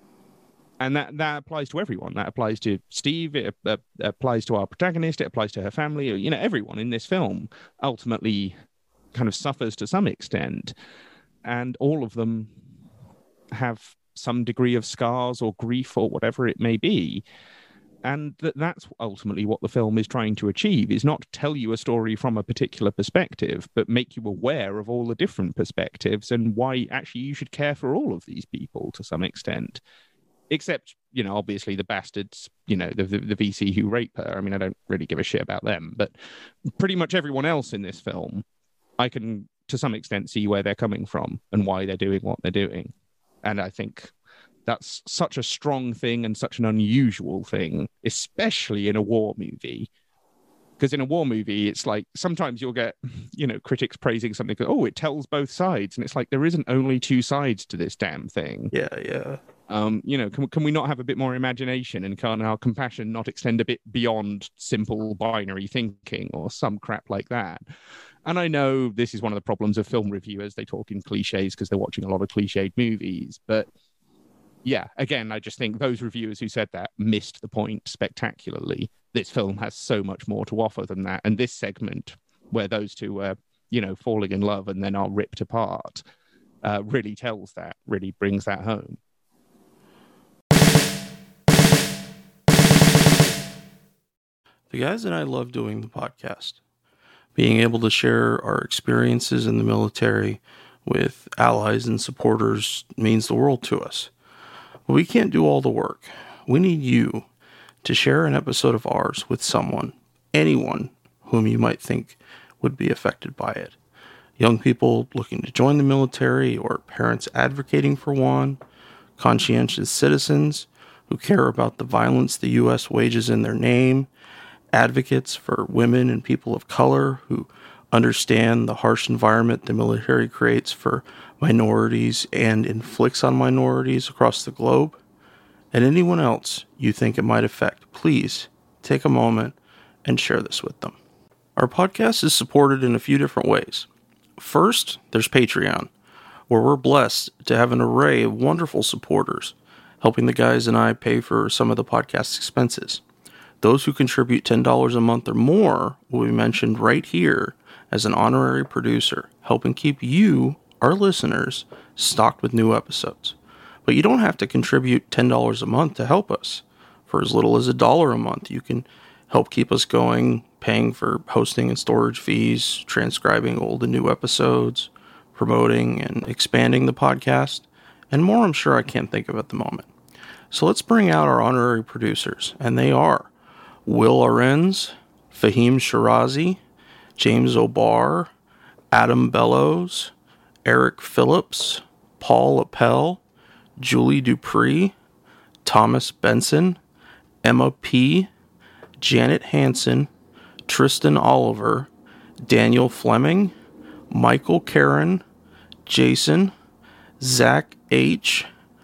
And that, that applies to everyone. That applies to Steve. It uh, applies to our protagonist. It applies to her family. You know, everyone in this film ultimately kind of suffers to some extent. And all of them have some degree of scars or grief or whatever it may be. And that that's ultimately what the film is trying to achieve, is not tell you a story from a particular perspective, but make you aware of all the different perspectives and why actually you should care for all of these people to some extent. Except, you know, obviously the bastards, you know, the, the the V C who rape her. I mean, I don't really give a shit about them, but pretty much everyone else in this film, I can, to some extent, see where they're coming from and why they're doing what they're doing. And I think that's such a strong thing and such an unusual thing, especially in a war movie. Because in a war movie, it's like sometimes you'll get, you know, critics praising something. Oh, it tells both sides. And it's like, there isn't only two sides to this damn thing. Yeah, yeah. Um, you know, can, can we not have a bit more imagination, and can our compassion not extend a bit beyond simple binary thinking or some crap like that? And I know this is one of the problems of film reviewers. They talk in cliches because they're watching a lot of cliched movies. But yeah, again, I just think those reviewers who said that missed the point spectacularly. This film has so much more to offer than that. And this segment where those two were, you know, falling in love and then are ripped apart uh, really tells that, really brings that home. The guys and I love doing the podcast. Being able to share our experiences in the military with allies and supporters means the world to us. But we can't do all the work. We need you to share an episode of ours with someone, anyone whom you might think would be affected by it. Young people looking to join the military, or parents advocating for one, conscientious citizens who care about the violence the U S wages in their name, advocates for women and people of color who understand the harsh environment the military creates for minorities and inflicts on minorities across the globe, and anyone else you think it might affect. Please take a moment and share this with them. Our podcast is supported in a few different ways. First, there's Patreon, where we're blessed to have an array of wonderful supporters, helping the guys and I pay for some of the podcast's expenses. Those who contribute ten dollars a month or more will be mentioned right here as an honorary producer, helping keep you, our listeners, stocked with new episodes. But you don't have to contribute ten dollars a month to help us. For as little as a dollar a month, you can help keep us going, paying for hosting and storage fees, transcribing old and new episodes, promoting and expanding the podcast, and more I'm sure I can't think of at the moment. So let's bring out our honorary producers, and they are Will Arenz, Fahim Shirazi, James O'Barr, Adam Bellows, Eric Phillips, Paul Appel, Julie Dupree, Thomas Benson, Emma P., Janet Hansen, Tristan Oliver, Daniel Fleming, Michael Karen, Jason, Zach H.,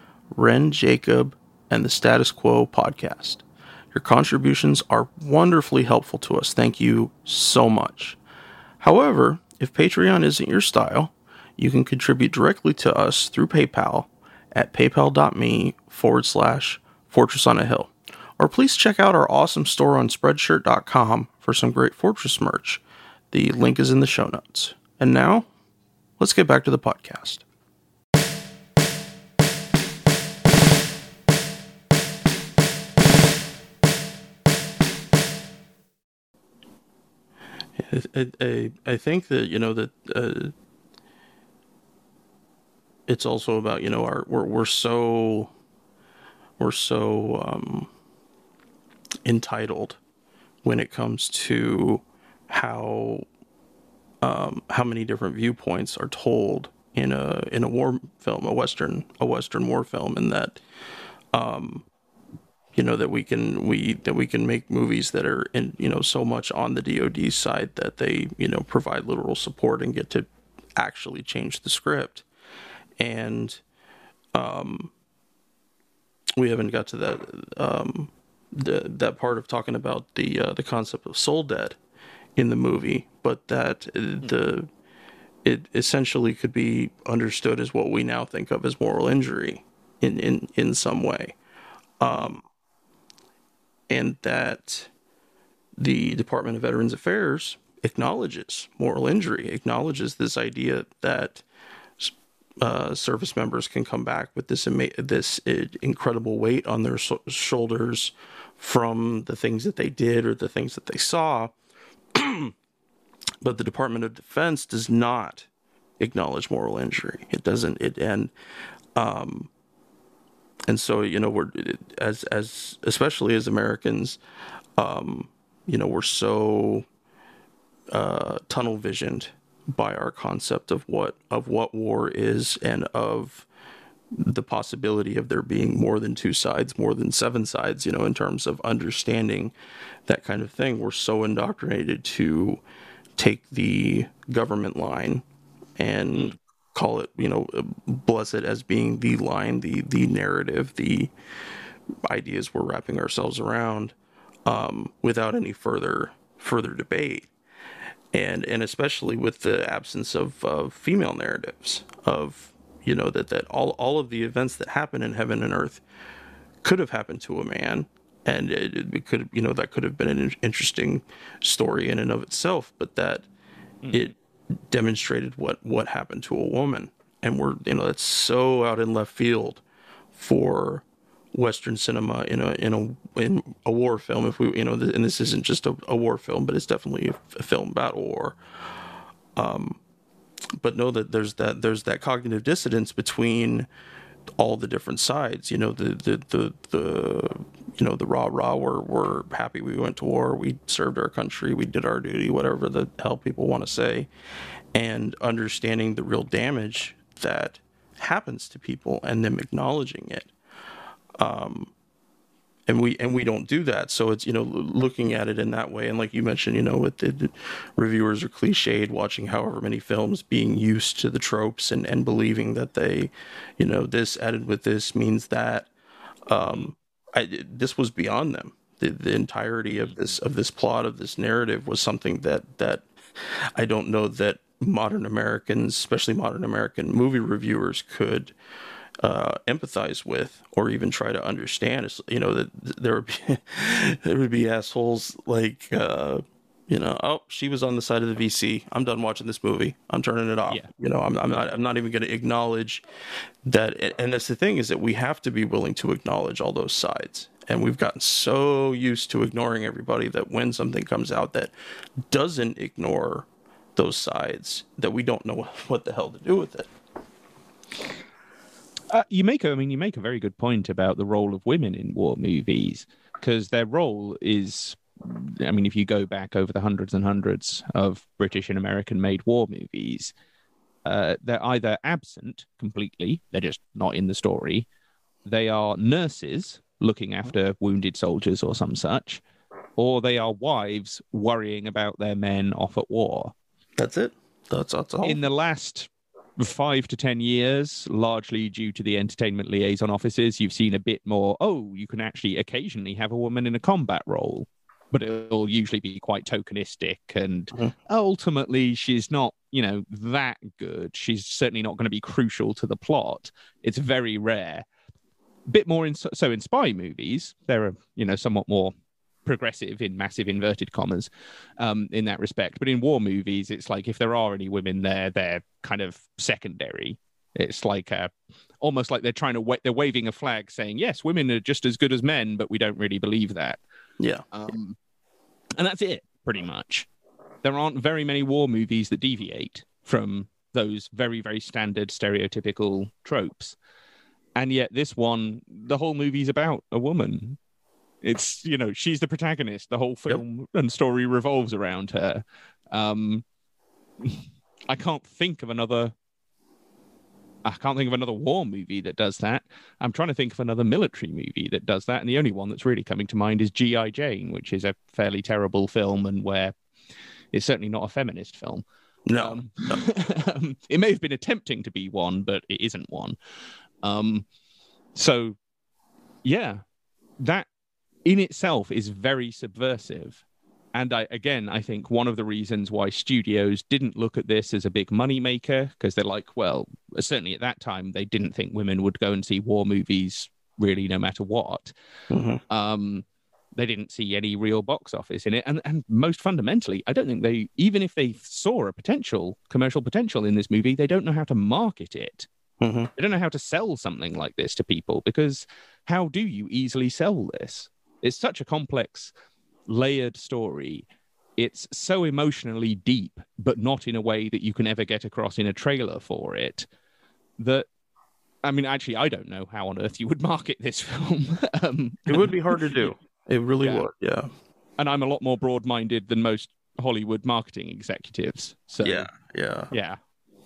Ren Jacob, and the Status Quo Podcast. Your contributions are wonderfully helpful to us. Thank you so much. However, if Patreon isn't your style, you can contribute directly to us through PayPal at paypal.me forward slash Fortress on a Hill. or please check out our awesome store on Spreadshirt dot com for some great Fortress merch. The link is in the show notes. And now, let's get back to the podcast. I, I, I think that, you know, that uh, it's also about, you know, our we're we're so we're so um, entitled when it comes to how um, how many different viewpoints are told in a in a war film, a western a western war film, and that um, you know that we can we that we can make movies that are in you know so much on the D O D side that they you know provide literal support and get to actually change the script. And um, we haven't got to that um, the, that part of talking about the uh, the concept of soul dead in the movie, but that the it essentially could be understood as what we now think of as moral injury in in, in some way, um, and that the Department of Veterans Affairs acknowledges moral injury, acknowledges this idea that Uh, service members can come back with this ima- this uh, incredible weight on their so- shoulders from the things that they did or the things that they saw. But the Department of Defense does not acknowledge moral injury. It doesn't. It and um, and so you know we're as as especially as Americans, um, you know we're so uh, tunnel visioned by our concept of what of what war is and of the possibility of there being more than two sides, more than seven sides, you know, in terms of understanding that kind of thing. We're so indoctrinated to take the government line and call it, you know, bless it as being the line, the the narrative, the ideas we're wrapping ourselves around um, without any further further debate. And and especially with the absence of, of female narratives of, you know, that, that all, all of the events that happen in heaven and earth could have happened to a man. And it, it could, you know, that could have been an interesting story in and of itself, but that mm. it demonstrated what, what happened to a woman. And we're, you know, that's so out in left field for Western cinema in a in a in a war film. If we you know, and this isn't just a, a war film, but it's definitely a, a film about war. Um, but know that there's that there's that cognitive dissonance between all the different sides. You know, the the the, the you know the rah rah. We're we're happy we went to war. We served our country. We did our duty. Whatever the hell people want to say, and understanding the real damage that happens to people and them acknowledging it. Um, and we and we don't do that. So it's, you know, looking at it in that way. And like you mentioned, you know, with the, the reviewers are cliched, watching however many films, being used to the tropes and, and believing that they, you know, this added with this means that. Um, I, this was beyond them. The, the entirety of this of this plot of this narrative was something that that I don't know that modern Americans, especially modern American movie reviewers, could. Uh, empathize with or even try to understand. It's, you know, that there would be there would be assholes like uh, you know, oh, she was on the side of the V C. I'm done watching this movie. I'm turning it off. Yeah. You know, I'm I'm not I'm not even going to acknowledge that. And that's the thing, is that we have to be willing to acknowledge all those sides. And we've gotten so used to ignoring everybody that when something comes out that doesn't ignore those sides, that we don't know what the hell to do with it. Uh, you make a, I mean, you make a very good point about the role of women in war movies, because their role is, I mean, if you go back over the hundreds and hundreds of British and American made war movies, uh, they're either absent completely, they're just not in the story, they are nurses looking after wounded soldiers or some such, or they are wives worrying about their men off at war. That's it. That's, that's all. In the last five to ten years, largely due to the entertainment liaison offices, you've seen a bit more, oh, you can actually occasionally have a woman in a combat role, but it'll usually be quite tokenistic, and mm-hmm. ultimately she's not, you know, that good. She's certainly not going to be crucial to the plot. It's very rare. bit more in so in spy movies, they're you know somewhat more progressive in massive inverted commas um, in that respect. But in war movies, it's like if there are any women there, they're kind of secondary. It's like uh, almost like they're trying to wa- they're waving a flag saying, yes, women are just as good as men, but we don't really believe that. Yeah. Um, and that's it, pretty much. There aren't very many war movies that deviate from those very, very standard stereotypical tropes. And yet this one, the whole movie's about a woman. It's, you know, she's the protagonist. The whole film yep. and story revolves around her. Um, I can't think of another... I can't think of another war movie that does that. I'm trying to think of another military movie that does that. And the only one that's really coming to mind is G I. Jane, which is a fairly terrible film and where it's certainly not a feminist film. No. Um, no. It may have been attempting to be one, but it isn't one. Um, so, yeah, that in itself is very subversive. And I, again, I think one of the reasons why studios didn't look at this as a big moneymaker, because they're like, well, certainly at that time, they didn't think women would go and see war movies really no matter what. Mm-hmm. Um, they didn't see any real box office in it. And, and most fundamentally, I don't think they, even if they saw a potential, commercial potential in this movie, they don't know how to market it. Mm-hmm. They don't know how to sell something like this to people, because how do you easily sell this? It's such a complex, layered story. It's so emotionally deep, but not in a way that you can ever get across in a trailer for it, that, I mean, actually, I don't know how on earth you would market this film. um, it would be hard to do. It really yeah. would, yeah. And I'm a lot more broad-minded than most Hollywood marketing executives. So yeah, yeah. Yeah.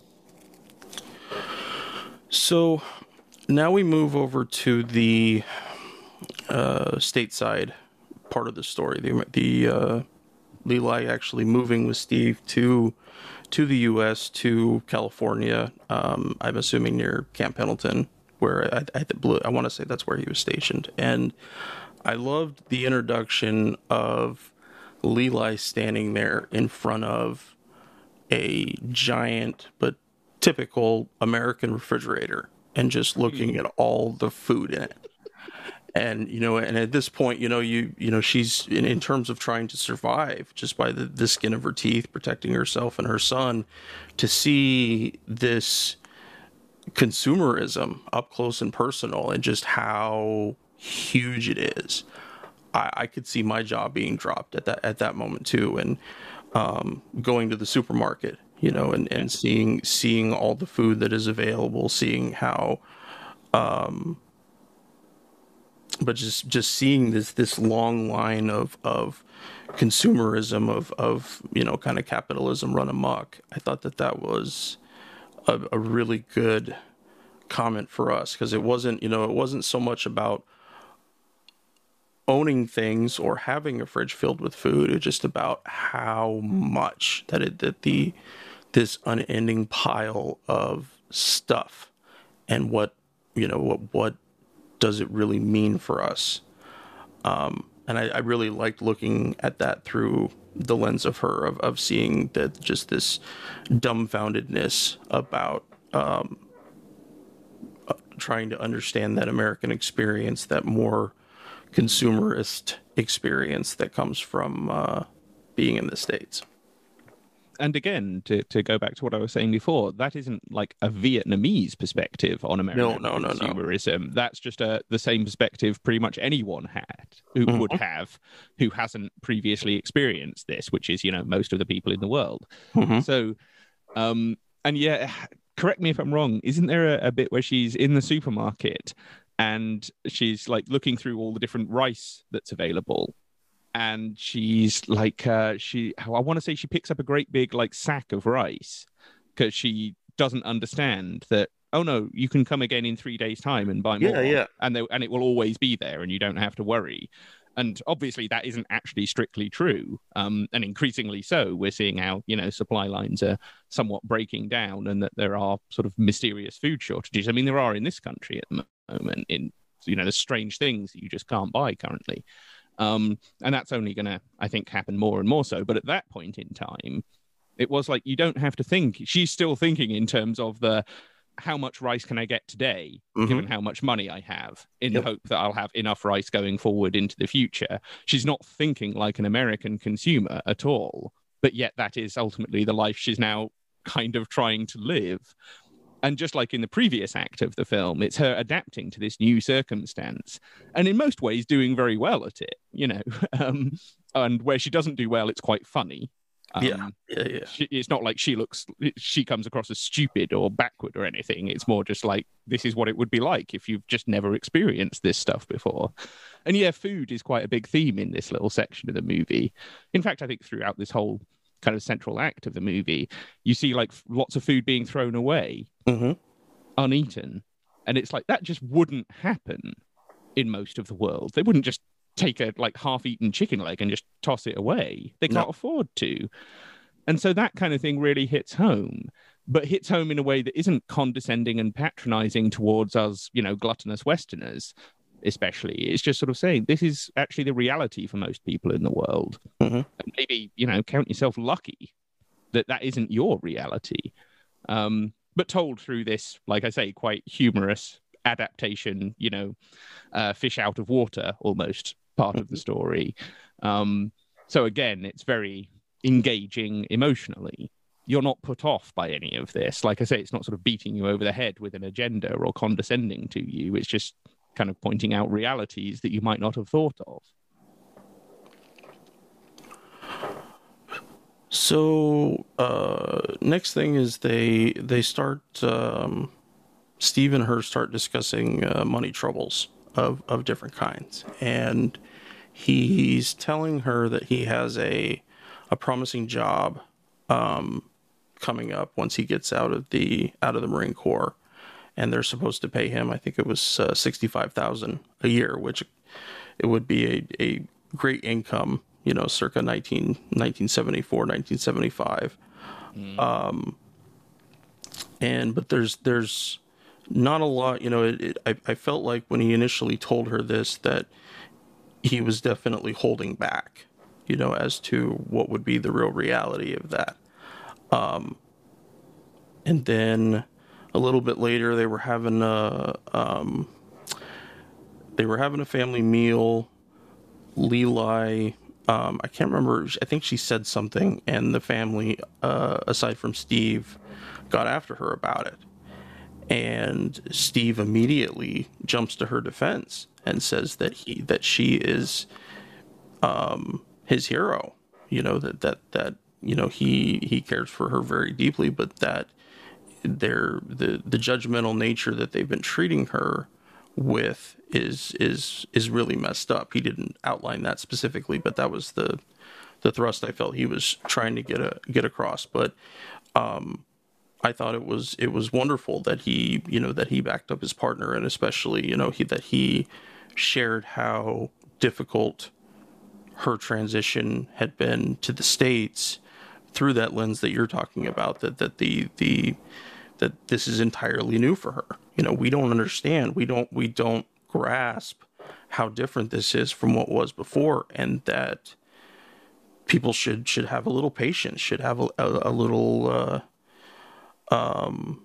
So now we move over to the uh, stateside part of the story. The the uh, Levi actually moving with Steve to to the U S, to California. Um, I'm assuming near Camp Pendleton, where I I, I want to say that's where he was stationed. And I loved the introduction of Levi standing there in front of a giant but typical American refrigerator and just looking at all the food in it. And, you know, and at this point, you know, you, you know, she's in, in terms of trying to survive just by the, the skin of her teeth, protecting herself and her son, to see this consumerism up close and personal and just how huge it is. I, I could see my job being dropped at that, at that moment too. And, um, going to the supermarket, you know, and, and seeing, seeing all the food that is available, seeing how, um, but just, just seeing this, this long line of, of consumerism, of, of, you know, kind of capitalism run amok. I thought that that was a, a really good comment for us, because it wasn't, you know, it wasn't so much about owning things or having a fridge filled with food. It's just about how much that it, that the, this unending pile of stuff, and what, you know, what, what does it really mean for us? Um, and I, I really liked looking at that through the lens of her, of, of seeing that, just this dumbfoundedness about, um, uh, trying to understand that American experience, that more consumerist experience that comes from uh, being in the States. And again, to, to go back to what I was saying before, that isn't like a Vietnamese perspective on American no, no, no, consumerism. No. That's just a, the same perspective pretty much anyone had who mm-hmm. would have, who hasn't previously experienced this, which is, you know, most of the people in the world. Mm-hmm. So, um, and yeah, correct me if I'm wrong, isn't there a, a bit where she's in the supermarket and she's like looking through all the different rice that's available? And she's like, uh, she, I want to say she picks up a great big like sack of rice, because she doesn't understand that, oh no, you can come again in three days time and buy more. Yeah, yeah. And, they, and it will always be there and you don't have to worry. And obviously that isn't actually strictly true. Um, and increasingly so, we're seeing how, you know, supply lines are somewhat breaking down, and that there are sort of mysterious food shortages. I mean, there are in this country at the moment, in, you know, there's strange things that you just can't buy currently. Um, and that's only going to, I think, happen more and more so. But at that point in time, it was like, you don't have to think. She's still thinking in terms of the, how much rice can I get today, Mhm. given how much money I have, in Yep. the hope that I'll have enough rice going forward into the future. She's not thinking like an American consumer at all, but yet that is ultimately the life she's now kind of trying to live. And just like in the previous act of the film, it's her adapting to this new circumstance, and in most ways doing very well at it, you know. Um, and where she doesn't do well, it's quite funny. Um, Yeah, yeah, yeah. She, it's not like she looks, she comes across as stupid or backward or anything. It's more just like, this is what it would be like if you've just never experienced this stuff before. And yeah, food is quite a big theme in this little section of the movie. In fact, I think throughout this whole kind of central act of the movie, you see like lots of food being thrown away, hmm uneaten. And it's like, that just wouldn't happen in most of the world. They wouldn't just take a like half-eaten chicken leg and just toss it away. They can't No. afford to. And so that kind of thing really hits home, but hits home in a way that isn't condescending and patronizing towards us, you know, gluttonous Westerners, especially. It's just sort of saying this is actually the reality for most people in the world. Mhm. And maybe, you know, count yourself lucky that that isn't your reality. Um, but told through this, like I say, quite humorous adaptation, you know, uh, fish out of water almost part of the story. Um, so again, it's very engaging emotionally. You're not put off by any of this. Like I say, it's not sort of beating you over the head with an agenda or condescending to you. It's just kind of pointing out realities that you might not have thought of. So uh, next thing is they they start um, Steve and her start discussing uh, money troubles of of different kinds, and he's telling her that he has a a promising job um, coming up once he gets out of the out of the Marine Corps, and they're supposed to pay him, I think it was uh, sixty-five thousand a year, which it would be a, a great income, you know, circa nineteen, nineteen seventy-four, nineteen seventy-five. Mm. Um, and, but there's, there's not a lot, you know, it, it, I, I felt like when he initially told her this, that he was definitely holding back, you know, as to what would be the real reality of that. Um, and then a little bit later, they were having a, um, they were having a family meal. Leeli, um, I can't remember. I think she said something, and the family, uh, aside from Steve, got after her about it. And Steve immediately jumps to her defense and says that he that she is um, his hero. You know, that that that you know he he cares for her very deeply, but that their the the judgmental nature that they've been treating her with is is is really messed up. He didn't outline that specifically, but that was the the thrust I felt he was trying to get a get across. But um, I thought it was it was wonderful that he you know that he backed up his partner, and especially you know he that he shared how difficult her transition had been to the States through that lens that you're talking about. That that the the that this is entirely new for her. You know, we don't understand. We don't we don't grasp how different this is from what was before, and that people should should have a little patience, should have a, a, a little uh, um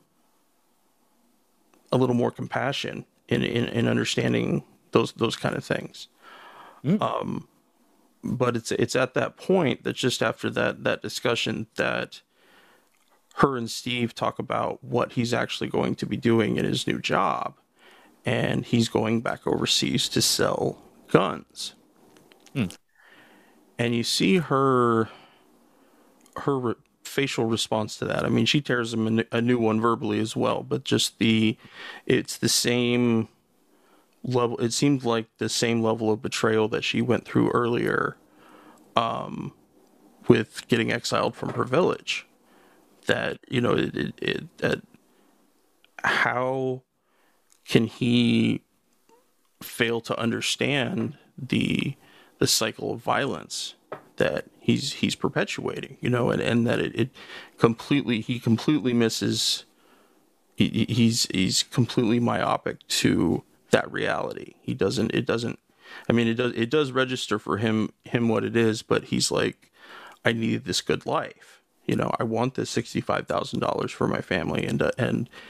a little more compassion in, in in understanding those those kind of things. Mm. Um, but it's it's at that point that just after that that discussion that her and Steve talk about what he's actually going to be doing in his new job, and he's going back overseas to sell guns. Hmm. And you see her her re- facial response to that. I mean, she tears him a, n- a new one verbally as well, but just the it's the same level. It seemed like the same level of betrayal that she went through earlier um, with getting exiled from her village. That, you know, it, it, it, that how can he fail to understand the the cycle of violence that he's he's perpetuating, you know, and, and that it, it completely he completely misses he, he's he's completely myopic to that reality. He doesn't it doesn't I mean it does it does register for him him what it is, but he's like, I need this good life. You know, I want this sixty-five thousand dollars for my family, and uh, and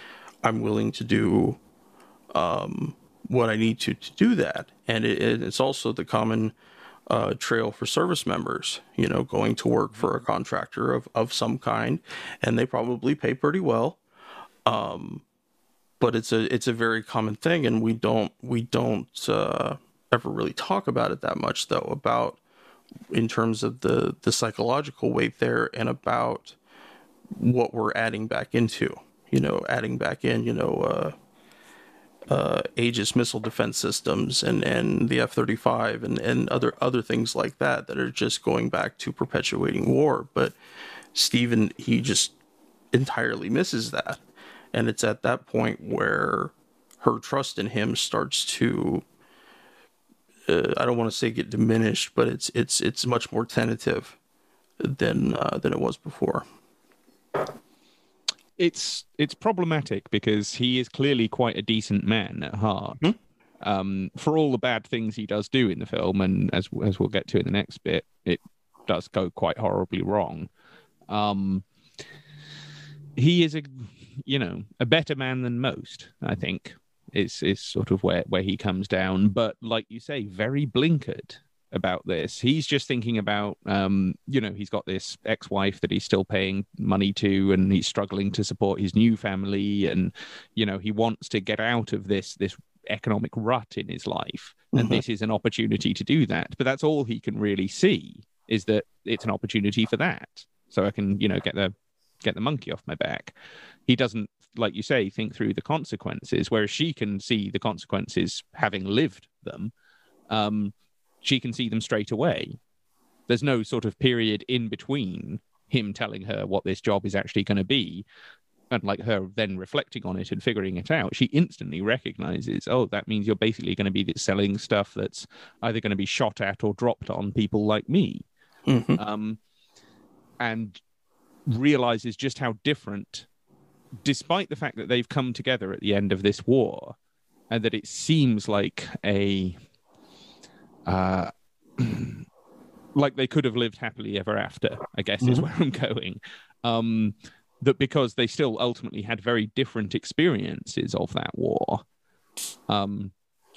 I'm willing to do um, what I need to to do that. And it, it's also the common uh, trail for service members, you know, going to work for a contractor of, of some kind, and they probably pay pretty well. Um, but it's a it's a very common thing, and we don't we don't uh, ever really talk about it that much, though, about in terms of the the psychological weight there, and about what we're adding back into, you know, adding back in, you know, uh, uh, Aegis missile defense systems and, and the F thirty-five and, and other other things like that that are just going back to perpetuating war. But Stephen, he just entirely misses that. And it's at that point where her trust in him starts to, uh, I don't want to say get diminished, but it's it's it's much more tentative than uh, than it was before. It's it's problematic because he is clearly quite a decent man at heart. Mm-hmm. Um, for all the bad things he does do in the film, and as as we'll get to in the next bit, it does go quite horribly wrong. Um, he is a, you know, a better man than most, I think, is is sort of where, where he comes down. But like you say, very blinkered about this. He's just thinking about, um, you know, he's got this ex-wife that he's still paying money to, and he's struggling to support his new family. And, you know, he wants to get out of this, this economic rut in his life. And mm-hmm. this is an opportunity to do that. But that's all he can really see, is that it's an opportunity for that. So I can, you know, get the, get the monkey off my back. He doesn't, like you say, think through the consequences, whereas she can see the consequences having lived them. Um, she can see them straight away. There's no sort of period in between him telling her what this job is actually going to be and like her then reflecting on it and figuring it out. She instantly recognizes, oh, that means you're basically going to be selling stuff that's either going to be shot at or dropped on people like me. Mm-hmm. Um, and realizes just how different, despite the fact that they've come together at the end of this war, and that it seems like a uh, like they could have lived happily ever after, I guess mm-hmm. is where I'm going. Um, that because they still ultimately had very different experiences of that war, um,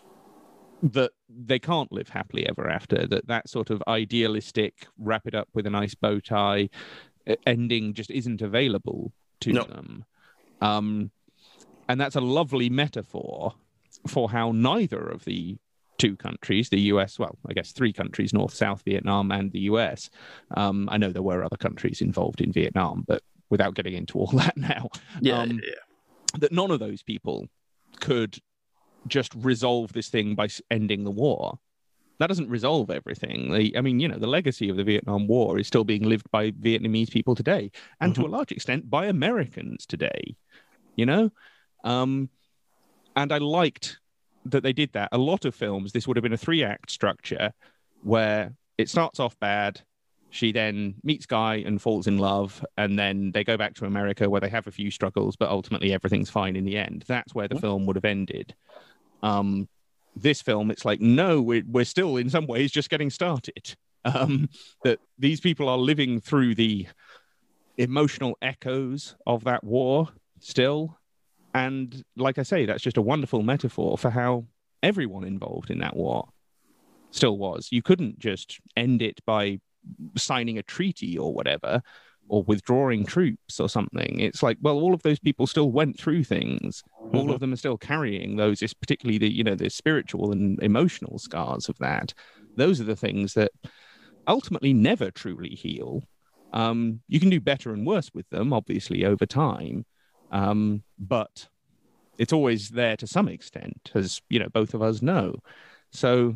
that they can't live happily ever after, that that sort of idealistic, wrap it up with a nice bow tie ending just isn't available to no. them. Um, and that's a lovely metaphor for how neither of the two countries, the U S, well, I guess three countries, North, South, Vietnam, and the U S. Um, I know there were other countries involved in Vietnam, but without getting into all that now, yeah, um, yeah. that none of those people could just resolve this thing by ending the war. That doesn't resolve everything. The, I mean, you know, the legacy of the Vietnam War is still being lived by Vietnamese people today, and mm-hmm. to a large extent by Americans today, you know? Um, and I liked that they did that. A lot of films, this would have been a three-act structure where it starts off bad, she then meets Guy and falls in love, and then they go back to America where they have a few struggles, but ultimately everything's fine in the end. That's where the mm-hmm. film would have ended. Um, this film, it's like, no, we're, we're still in some ways just getting started. Um, that these people are living through the emotional echoes of that war still. And like I say, that's just a wonderful metaphor for how everyone involved in that war still was. You couldn't just end it by signing a treaty or whatever, or withdrawing troops or something. It's like, well, all of those people still went through things. Mm-hmm. All of them are still carrying those, particularly the, you know, the spiritual and emotional scars of that. Those are the things that ultimately never truly heal. Um, you can do better and worse with them, obviously, over time. Um, but it's always there to some extent, as, you know, both of us know. So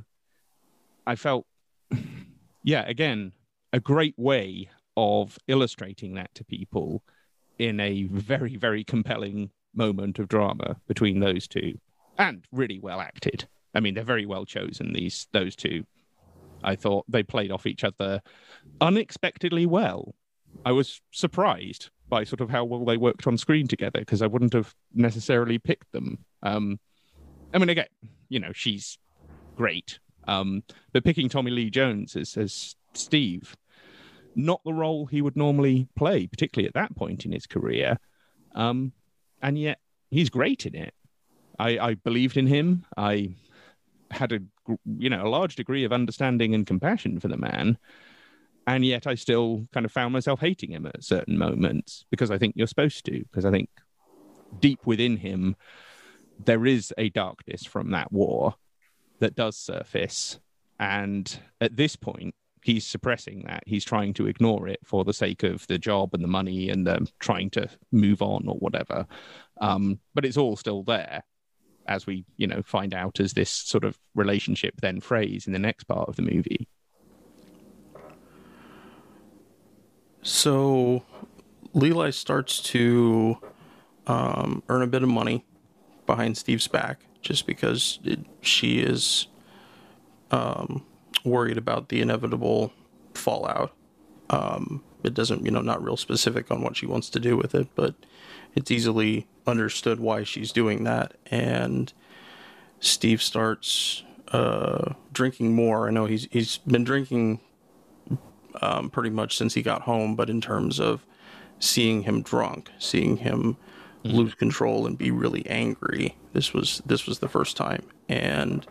I felt, yeah, again, a great way of illustrating that to people in a very, very compelling moment of drama between those two, and really well acted. I mean, they're very well chosen, these those two. I thought they played off each other unexpectedly well. I was surprised by sort of how well they worked on screen together, because I wouldn't have necessarily picked them. Um, I mean, again, you know, she's great. Um, but picking Tommy Lee Jones as, as Steve, not the role he would normally play, particularly at that point in his career. Um, and yet he's great in it. I, I believed in him. I had a you know a large degree of understanding and compassion for the man, and yet I still kind of found myself hating him at certain moments, because I think you're supposed to. Because I think deep within him there is a darkness from that war that does surface, and at this point he's suppressing that. He's trying to ignore it for the sake of the job and the money and um, trying to move on or whatever. Um, but it's all still there, as we, you know, find out as this sort of relationship then frays in the next part of the movie. So Leela starts to um, earn a bit of money behind Steve's back, just because it, she is um, worried about the inevitable fallout. Um, it doesn't, you know, not real specific on what she wants to do with it, but it's easily understood why she's doing that. And Steve starts uh, drinking more. I know he's he's been drinking um, pretty much since he got home, but in terms of seeing him drunk, seeing him mm-hmm. lose control and be really angry, this was this was the first time. And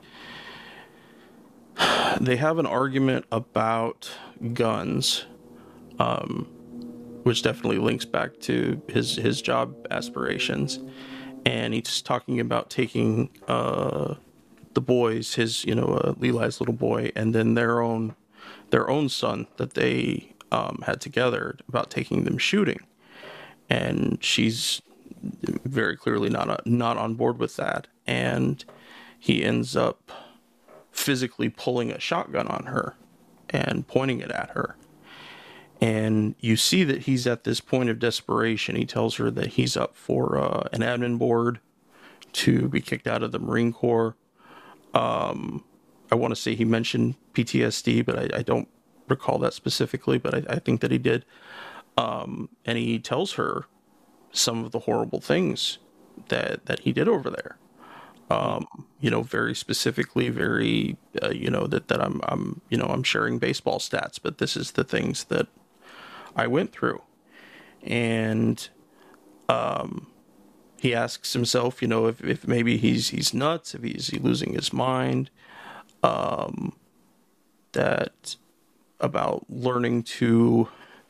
they have an argument about guns, um, which definitely links back to his, his job aspirations. And he's talking about taking uh, the boys, his, you know, uh, Levi's little boy, and then their own their own son that they um, had together, about taking them shooting. And she's very clearly not a, not on board with that. And he ends up physically pulling a shotgun on her and pointing it at her. And you see that he's at this point of desperation. He tells her that he's up for uh, an admin board to be kicked out of the Marine Corps. Um, I want to say he mentioned P T S D, but I, I don't recall that specifically, but I, I think that he did. Um, and he tells her some of the horrible things that, that he did over there. Um, you know, very specifically, very, uh, you know, that, that I'm, I'm, you know, I'm sharing baseball stats, but this is the things that I went through. And, um, he asks himself, you know, if, if maybe he's, he's nuts, if he's he losing his mind, um, that about learning to,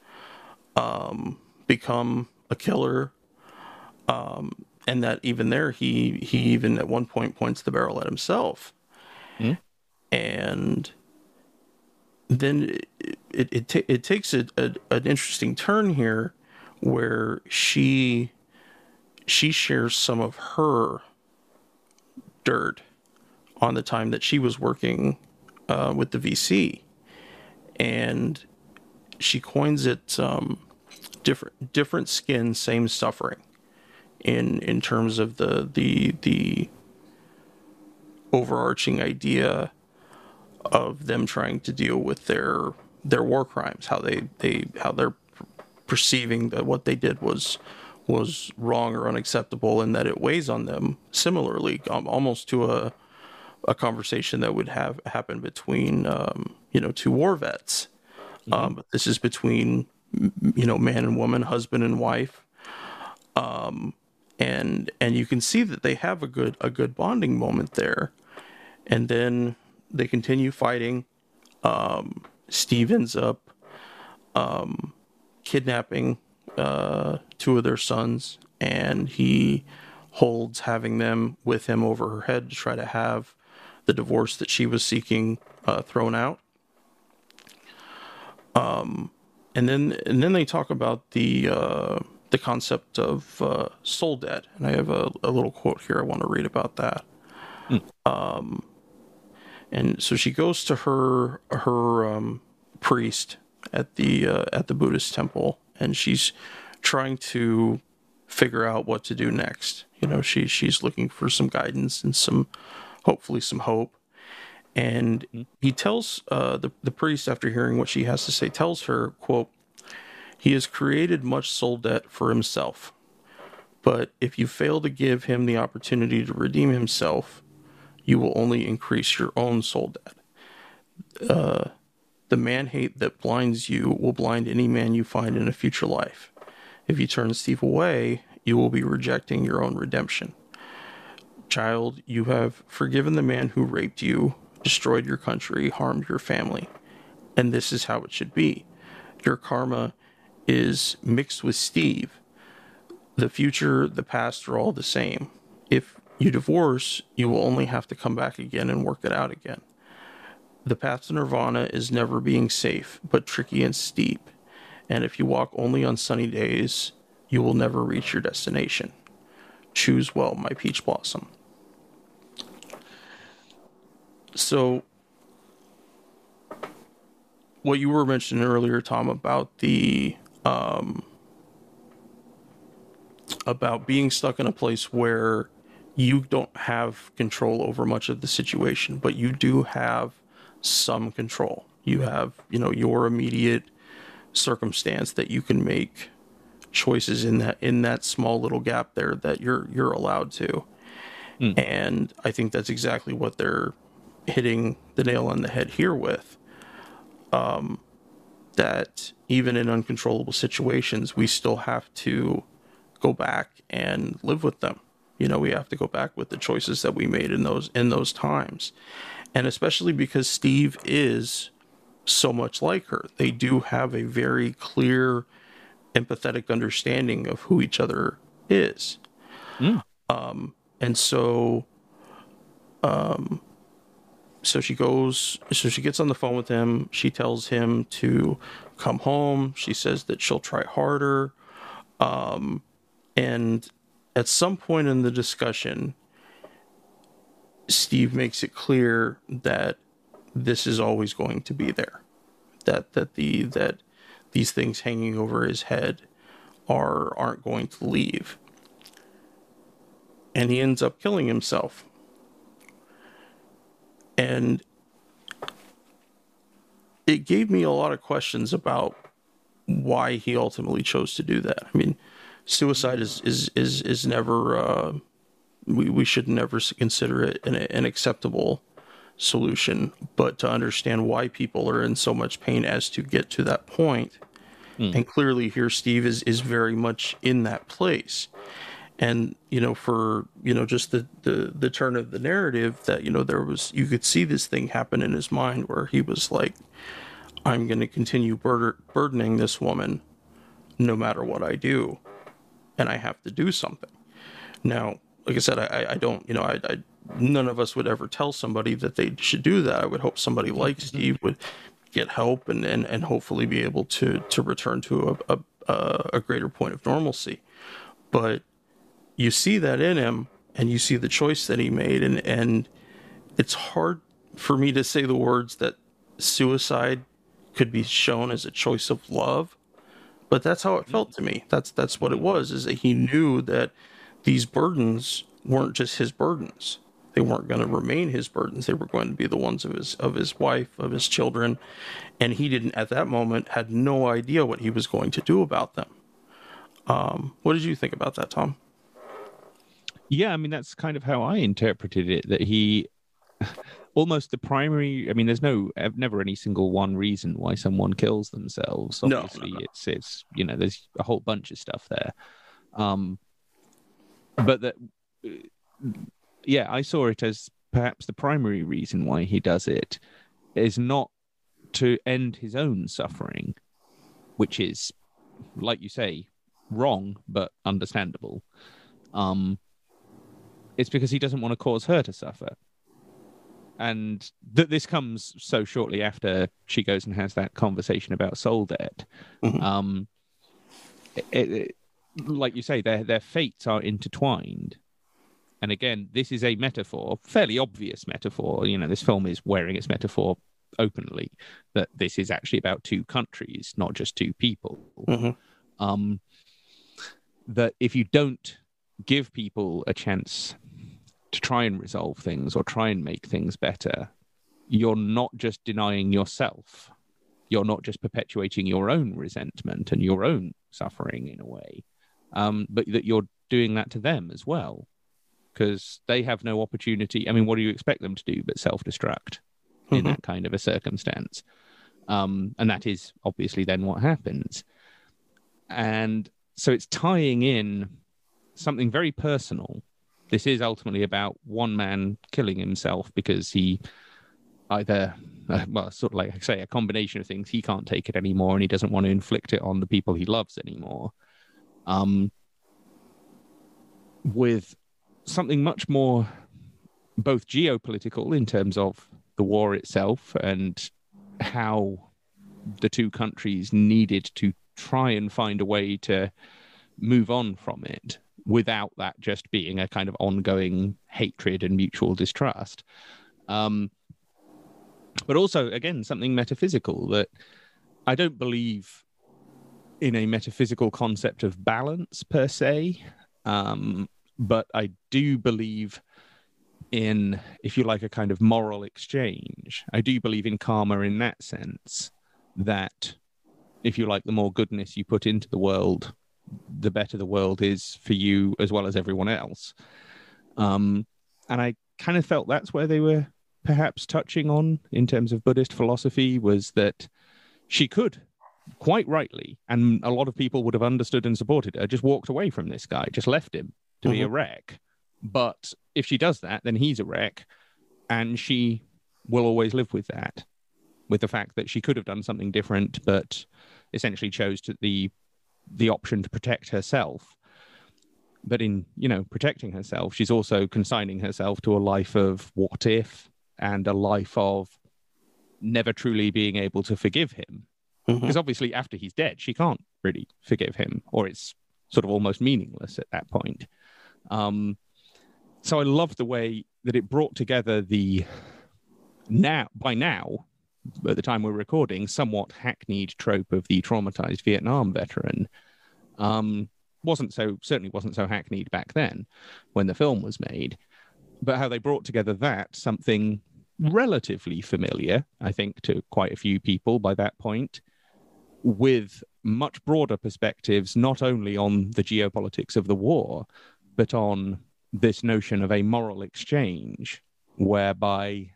um, become a killer, um, and that even there, he, he even at one point points the barrel at himself. Mm. And then it it, it, ta- it takes a, a, an interesting turn here, where she she shares some of her dirt on the time that she was working uh, with the V C. And she coins it um, different different skin, same suffering. In in terms of the the the overarching idea of them trying to deal with their their war crimes, how they, they how they're perceiving that what they did was was wrong or unacceptable, and that it weighs on them similarly, um, almost to a a conversation that would have happen between um, you know two war vets. Mm-hmm. Um, but this is between you know man and woman, husband and wife. Um, And and you can see that they have a good a good bonding moment there, and then they continue fighting. Um, Steve ends up um, kidnapping uh, two of their sons, and he holds having them with him over her head to try to have the divorce that she was seeking uh, thrown out. Um, and then and then they talk about the. Uh, the concept of uh, soul debt. And I have a, a little quote here I want to read about that. Mm. Um, and so she goes to her her um, priest at the uh, at the Buddhist temple, and she's trying to figure out what to do next. You know, she she's looking for some guidance and some, hopefully some hope. And mm. he tells uh, the the priest, after hearing what she has to say, tells her, quote, "He has created much soul debt for himself, but if you fail to give him the opportunity to redeem himself, you will only increase your own soul debt. Uh, the man-hate that blinds you will blind any man you find in a future life. If you turn Steve away, you will be rejecting your own redemption. Child, you have forgiven the man who raped you, destroyed your country, harmed your family. And this is how it should be. Your karma is mixed with Steve. The future, the past are all the same. If you divorce, you will only have to come back again and work it out again. The path to nirvana is never being safe, but tricky and steep. And if you walk only on sunny days, you will never reach your destination. Choose well, my peach blossom. So, what you were mentioning earlier, Tom, about the um, about being stuck in a place where you don't have control over much of the situation, but you do have some control. You have, you know, your immediate circumstance that you can make choices in that in that small little gap there that you're you're allowed to. Mm. And I think that's exactly what they're hitting the nail on the head here with. Um, that even in uncontrollable situations, we still have to go back and live with them. You know, we have to go back with the choices that we made in those in those times. And especially because Steve is so much like her. They do have a very clear, empathetic understanding of who each other is. Mm. Um, and so, um, so she goes, so she gets on the phone with him. She tells him to come home. She says that she'll try harder. Um, and at some point in the discussion, Steve makes it clear that this is always going to be there. That that the that these things hanging over his head are aren't going to leave. And he ends up killing himself. And it gave me a lot of questions about why he ultimately chose to do that. I mean, suicide is is is is never uh, we we should never consider it an, an acceptable solution, but to understand why people are in so much pain as to get to that point. Mm. And clearly here Steve is is very much in that place. And, you know, for, you know, just the, the, the turn of the narrative that, you know, there was, you could see this thing happen in his mind where he was like, I'm going to continue bur- burdening this woman no matter what I do. And I have to do something. Now, like I said, I, I don't, you know, I, I, none of us would ever tell somebody that they should do that. I would hope somebody like Steve would get help and, and, and hopefully be able to, to return to a, a, a greater point of normalcy. But you see that in him, and you see the choice that he made, and, and it's hard for me to say the words that suicide could be shown as a choice of love, but that's how it felt to me. That's that's what it was, is that he knew that these burdens weren't just his burdens. They weren't going to remain his burdens. They were going to be the ones of his of his wife, of his children, and he didn't, at that moment, had no idea what he was going to do about them. Um, what did you think about that, Tom? Yeah, I mean, that's kind of how I interpreted it, that he almost the primary, I mean, there's no, never any single one reason why someone kills themselves. Obviously, no, no, no. it's, it's, you know, there's a whole bunch of stuff there. Um, but that, yeah, I saw it as perhaps the primary reason why he does it is not to end his own suffering, which is, like you say, wrong, but understandable. Um, It's because he doesn't want to cause her to suffer. And that this comes so shortly after she goes and has that conversation about soul debt. Mm-hmm. Um, it, it, like you say, their their fates are intertwined. And again, this is a metaphor, fairly obvious metaphor. You know, this film is wearing its metaphor openly, that this is actually about two countries, not just two people. Mm-hmm. Um, that if you don't give people a chance to try and resolve things or try and make things better, you're not just denying yourself. You're not just perpetuating your own resentment and your own suffering in a way, um, but that you're doing that to them as well, because they have no opportunity. I mean, what do you expect them to do but self-destruct mm-hmm. in that kind of a circumstance? Um, and that is obviously then what happens. And so it's tying in something very personal. This is ultimately about one man killing himself because he either, uh, well, sort of like I say, a combination of things. He can't take it anymore and he doesn't want to inflict it on the people he loves anymore. Um, with something much more both geopolitical in terms of the war itself and how the two countries needed to try and find a way to move on from it without that just being a kind of ongoing hatred and mutual distrust. Um, but also, again, something metaphysical that I don't believe in a metaphysical concept of balance per se, um, but I do believe in, if you like, a kind of moral exchange. I do believe in karma in that sense, that if you like, the more goodness you put into the world, the better the world is for you as well as everyone else. Um, and I kind of felt that's where they were perhaps touching on in terms of Buddhist philosophy, was that she could, quite rightly, and a lot of people would have understood and supported her, just walked away from this guy, just left him to mm-hmm. be a wreck. But if she does that, then he's a wreck, and she will always live with that, with the fact that she could have done something different, but essentially chose to the the option to protect herself. But in, you know, protecting herself, she's also consigning herself to a life of what if, and a life of never truly being able to forgive him. Mm-hmm. Because obviously after he's dead, she can't really forgive him, or it's sort of almost meaningless at that point. Um, so I love the way that it brought together the now, by now, at the time we're recording, somewhat hackneyed trope of the traumatized Vietnam veteran. Um, wasn't so, certainly wasn't so hackneyed back then when the film was made, but how they brought together that, something relatively familiar, I think, to quite a few people by that point, with much broader perspectives, not only on the geopolitics of the war, but on this notion of a moral exchange, whereby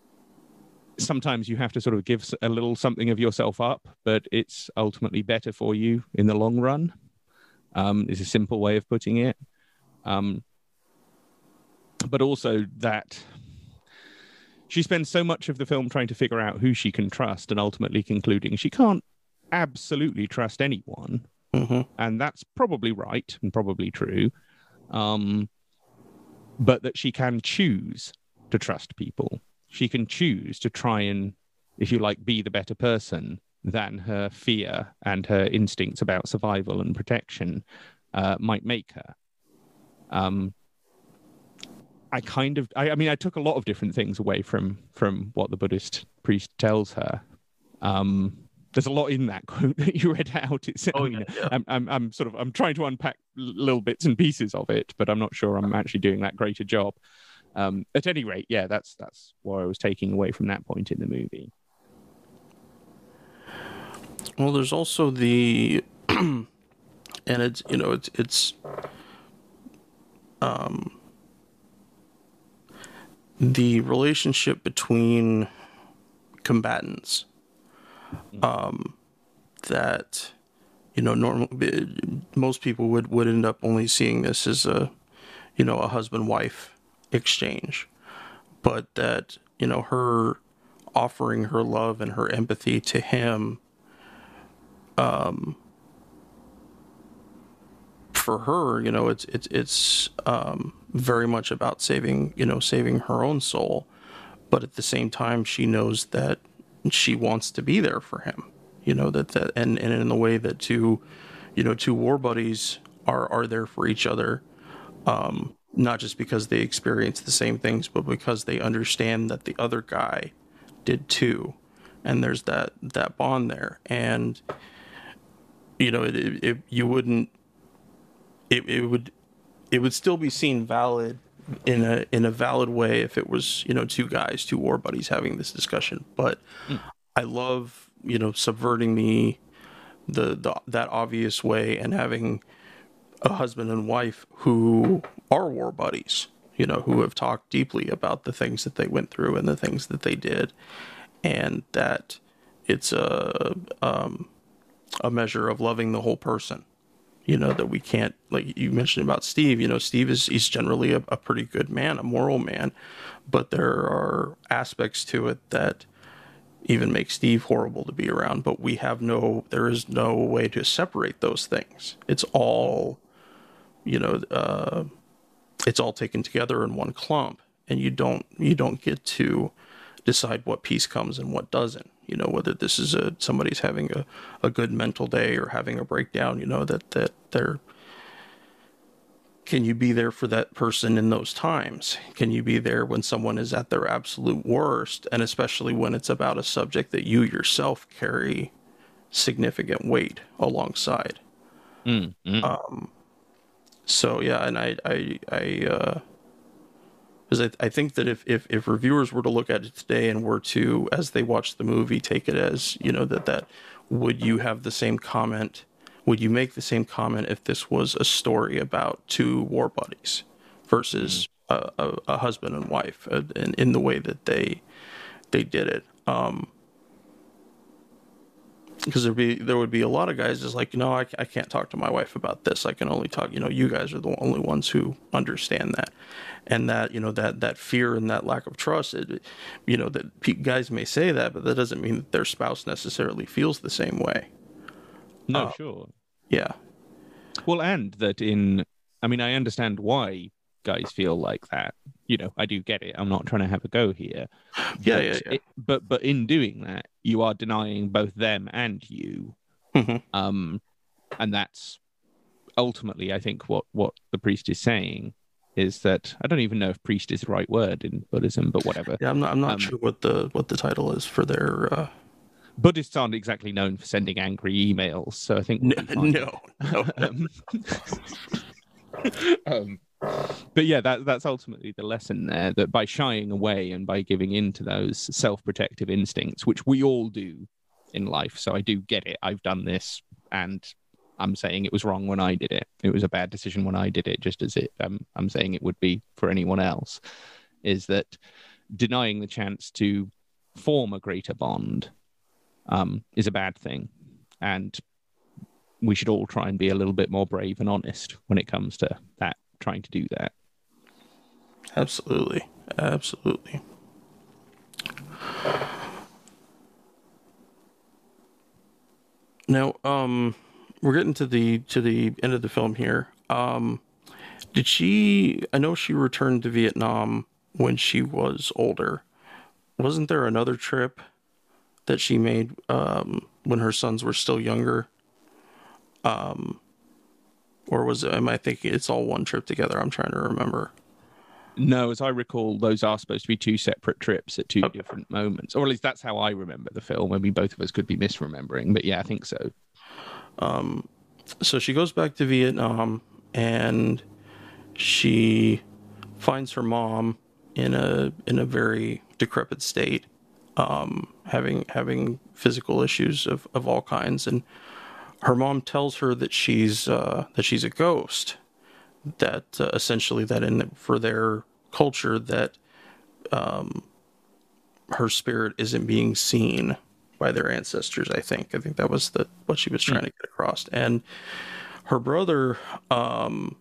sometimes you have to sort of give a little something of yourself up, but it's ultimately better for you in the long run, um, is a simple way of putting it. Um, but also that she spends so much of the film trying to figure out who she can trust, and ultimately concluding she can't absolutely trust anyone. Mm-hmm. And that's probably right and probably true. Um, but that she can choose to trust people. She can choose to try and, if you like, be the better person than her fear and her instincts about survival and protection uh, might make her. Um, I kind of, I, I mean, I took a lot of different things away from from what the Buddhist priest tells her. Um, there's a lot in that quote that you read out. It's, oh, I mean, yeah, yeah. I'm, I'm, I'm sort of, I'm trying to unpack little bits and pieces of it, but I'm not sure I'm actually doing that great a job. Um, at any rate, yeah, that's that's what I was taking away from that point in the movie. Well, there's also the, and it's, you know, it's it's um the relationship between combatants. Um, that, you know, normal most people would, would end up only seeing this as a, you know, a husband-wife exchange, but that, you know, her offering her love and her empathy to him, um, for her, you know, it's it's it's um, very much about saving, you know, saving her own soul, but at the same time, she knows that she wants to be there for him, you know, that, that and, and in the way that two, you know, two war buddies are, are there for each other, um, not just because they experience the same things, but because they understand that the other guy did too. And there's that, that bond there. And, you know, it, it, it you wouldn't, it, it would, it would still be seen valid in a in a valid way if it was, you know, two guys, two war buddies having this discussion. But mm. I love, you know, subverting the, the the that obvious way and having a husband and wife who are war buddies, you know, who have talked deeply about the things that they went through and the things that they did, and that it's a um, a measure of loving the whole person, You know, that we can't, like you mentioned about Steve, you know, Steve is, he's generally a, a pretty good man, a moral man, but there are aspects to it that even make Steve horrible to be around, but we have no, there is no way to separate those things. It's all, you know, uh, it's all taken together in one clump, and you don't, you don't get to decide what piece comes and what doesn't. You know, whether this is a somebody's having a, a good mental day or having a breakdown, you know, that, that they're, can you be there for that person in those times? Can you be there when someone is at their absolute worst? And especially when it's about a subject that you yourself carry significant weight alongside. Mm, mm. Um, so yeah, and I, I, I, uh, because I, I think that if, if, if reviewers were to look at it today and were to, as they watch the movie, take it as, you know, that, that would you have the same comment? Would you make the same comment if this was a story about two war buddies versus mm. a, a, a husband and wife, uh, in, in the way that they they did it? Um, because there'd be there would be a lot of guys just like, no, I, I can't talk to my wife about this. I can only talk, you know, you guys are the only ones who understand that. And that, you know, that, that fear and that lack of trust, it, you know, that guys may say that, but that doesn't mean that their spouse necessarily feels the same way. No, uh, sure. Yeah. Well, and that in, I mean, I understand why guys feel like that. You know, I do get it. I'm not trying to have a go here. Yeah, but yeah, yeah. It, but but in doing that, you are denying both them and you. Mm-hmm. Um, and that's ultimately, I think, what what the priest is saying is that I don't even know if priest is the right word in Buddhism, but whatever. Yeah, I'm not. I'm not um, sure what the what the title is for their. Uh... Buddhists aren't exactly known for sending angry emails, so I think we'll be fine. no, no. um, um, but yeah, that that's ultimately the lesson there. That by shying away and by giving in to those self-protective instincts, which we all do in life, so I do get it. I've done this, and I'm saying it was wrong when I did it. It was a bad decision when I did it, just as it um, I'm saying it would be for anyone else. Is that denying the chance to form a greater bond um, is a bad thing, and we should all try and be a little bit more brave and honest when it comes to that, trying to do that. Absolutely, absolutely. Now, um, we're getting to the to the end of the film here. Um, did she? I know she returned to Vietnam when she was older. Wasn't there another trip that she made um, when her sons were still younger? Um, or was it? Am I thinking it's all one trip together? I'm trying to remember. No, as I recall, those are supposed to be two separate trips at two Okay. different moments, or at least that's how I remember the film. Maybe both of us could be misremembering, but yeah, I think so. Um, so she goes back to Vietnam and she finds her mom in a in a very decrepit state, um, having having physical issues of, of all kinds, and her mom tells her that she's uh, that she's a ghost. That uh, essentially that in for their culture that um, her spirit isn't being seen by their ancestors. I think I think that was the what she was trying mm. to get across. And her brother um,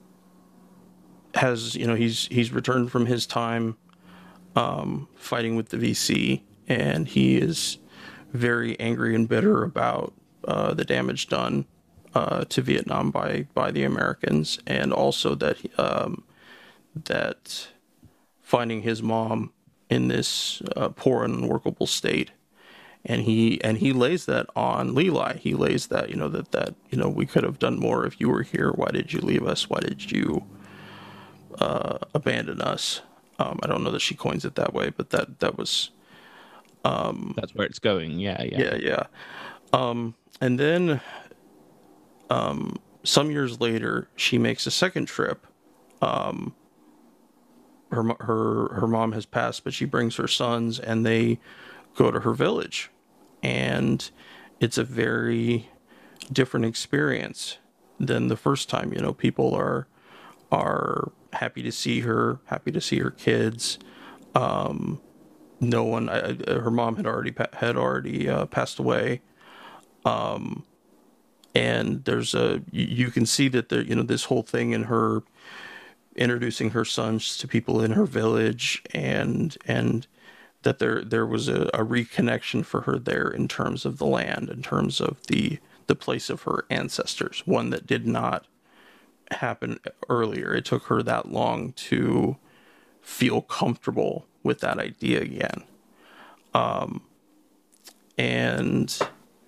has, you know, he's he's returned from his time um, fighting with the V C, and he is very angry and bitter about uh, the damage done Uh, to Vietnam by, by the Americans, and also that um, that finding his mom in this uh, poor and unworkable state, and he and he lays that on Leli. He lays that you know that that you know we could have done more if you were here. Why did you leave us? Why did you uh, abandon us? Um, I don't know that she coins it that way, but that that was um, that's where it's going. Yeah, yeah, yeah, yeah. Um, and then. Um, some years later, she makes a second trip. Um, her her her mom has passed, but she brings her sons, and they go to her village, and it's a very different experience than the first time. You know, people are are happy to see her, happy to see her kids. Um, no one, I, her mom had already had already uh, passed away. Um. and there's a you, you can see that there, you know, this whole thing in her introducing her sons to people in her village, and and that there there was a, a reconnection for her there in terms of the land, in terms of the the place of her ancestors, one that did not happen earlier. It took her that long to feel comfortable with that idea again. Um, and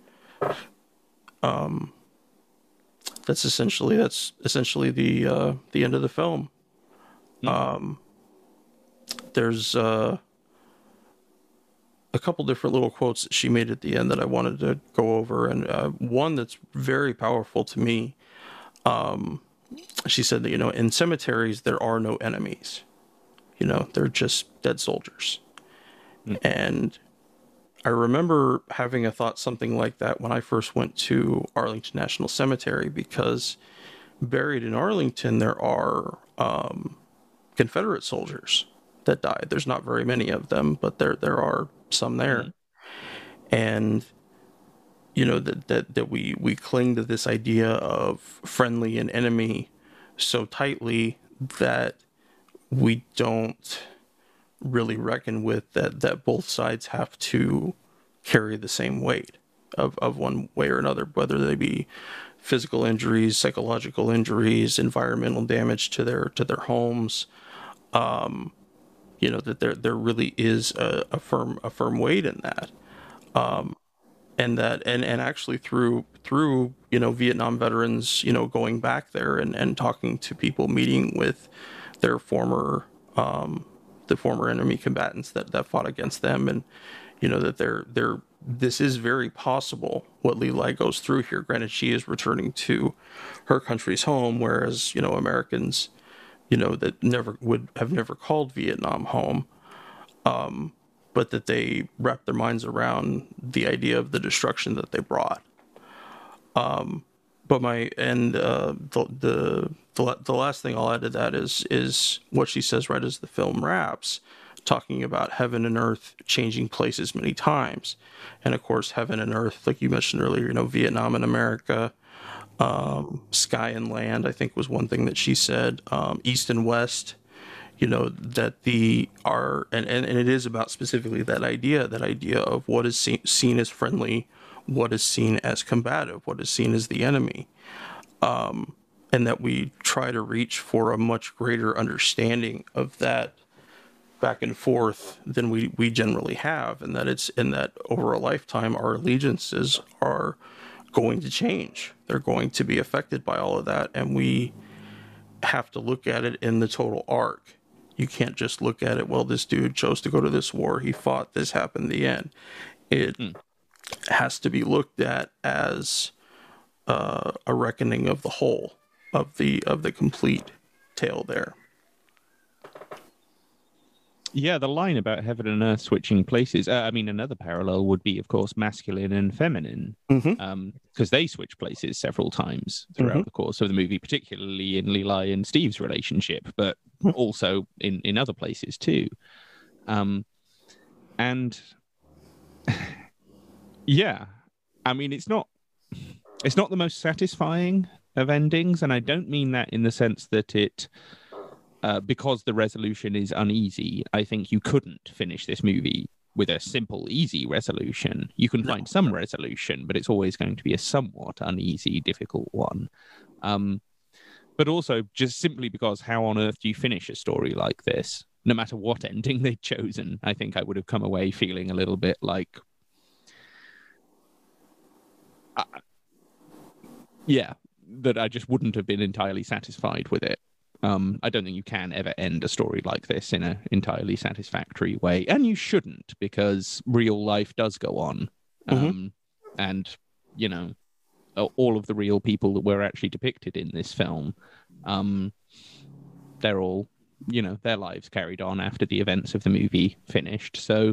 um, that's essentially that's essentially the uh, the end of the film. Mm-hmm. Um, there's uh, a couple different little quotes that she made at the end that I wanted to go over, and uh, one that's very powerful to me. Um, she said that, you know, in cemeteries there are no enemies. You know, they're just dead soldiers. Mm. And I remember having a thought something like that when I first went to Arlington National Cemetery, because buried in Arlington there are um, Confederate soldiers that died. There's not very many of them, but there there are some there. Mm. And you know, that that that we we cling to this idea of friendly and enemy so tightly that we don't really reckon with that that both sides have to carry the same weight of, of one way or another, whether they be physical injuries, psychological injuries, environmental damage to their to their homes. Um, you know, that there there really is a, a firm a firm weight in that. Um, and that and, and actually through through, you know, Vietnam veterans, you know, going back there and, and talking to people, meeting with their former um, the former enemy combatants that, that fought against them, and you know that they're they're this is very possible what Lee Lai goes through here. Granted, she is returning to her country's home, whereas, you know, Americans, you know, that never would have never called Vietnam home, um, but that they wrap their minds around the idea of the destruction that they brought. Um, but my and uh, the the the the last thing I'll add to that is is what she says right as the film wraps, talking about heaven and earth changing places many times, and of course heaven and earth, like you mentioned earlier, you know, Vietnam and America, um, sky and land, I think was one thing that she said, um, east and west, you know, that the are and, and, and it is about specifically that idea, that idea of what is seen, seen as friendly, what is seen as combative, what is seen as the enemy, um, and that we try to reach for a much greater understanding of that back and forth than we, we generally have, and that it's in that over a lifetime our allegiances are going to change. They're going to be affected by all of that, and we have to look at it in the total arc. You can't just look at it, well, this dude chose to go to this war, he fought, this happened, the end. It mm. has to be looked at as uh, a reckoning of the whole, of the of the complete tale there. Yeah, the line about heaven and earth switching places. Uh, I mean, another parallel would be, of course, masculine and feminine, because mm-hmm. um, they switch places several times throughout mm-hmm. the course of the movie, particularly in Lee Lai and Steve's relationship, but mm-hmm. also in, in other places too. Um, and yeah, I mean, it's not it's not the most satisfying of endings, and I don't mean that in the sense that it. Uh, because the resolution is uneasy, I think you couldn't finish this movie with a simple, easy resolution. You can find some resolution, but it's always going to be a somewhat uneasy, difficult one. Um, but also, just simply because how on earth do you finish a story like this? No matter what ending they'd chosen, I think I would have come away feeling a little bit like... Uh, yeah, that I just wouldn't have been entirely satisfied with it. Um, I don't think you can ever end a story like this in an entirely satisfactory way. And you shouldn't, because real life does go on. Um, mm-hmm. And, you know, all of the real people that were actually depicted in this film, um, they're all, you know, their lives carried on after the events of the movie finished. So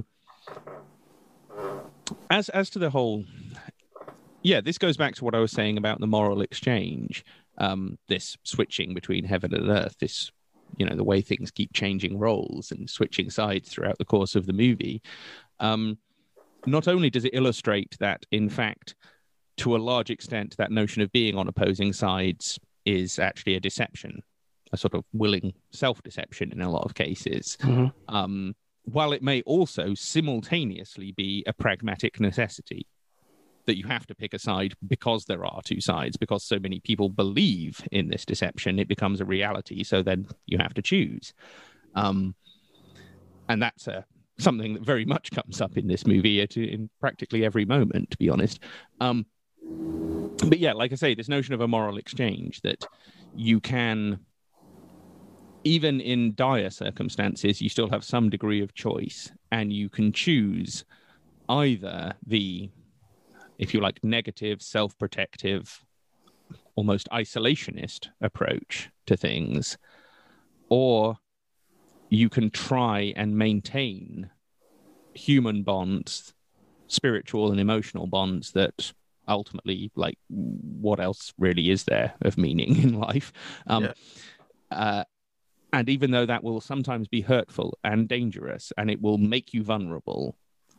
as as to the whole... Yeah, this goes back to what I was saying about the moral exchange. Um, this switching between heaven and earth, this, you know, the way things keep changing roles and switching sides throughout the course of the movie. Um, not only does it illustrate that, in fact, to a large extent, that notion of being on opposing sides is actually a deception, a sort of willing self-deception in a lot of cases. Mm-hmm. Um, while it may also simultaneously be a pragmatic necessity that you have to pick a side because there are two sides, because so many people believe in this deception, it becomes a reality. So then you have to choose. Um, and that's a, something that very much comes up in this movie at, in practically every moment, to be honest. Um, but yeah, like I say, this notion of a moral exchange, that you can, even in dire circumstances, you still have some degree of choice, and you can choose either the, if you like, negative, self-protective, almost isolationist approach to things, or you can try and maintain human bonds, spiritual and emotional bonds that ultimately, like, what else really is there of meaning in life? Um, yeah. uh, and even though that will sometimes be hurtful and dangerous, and it will make you vulnerable,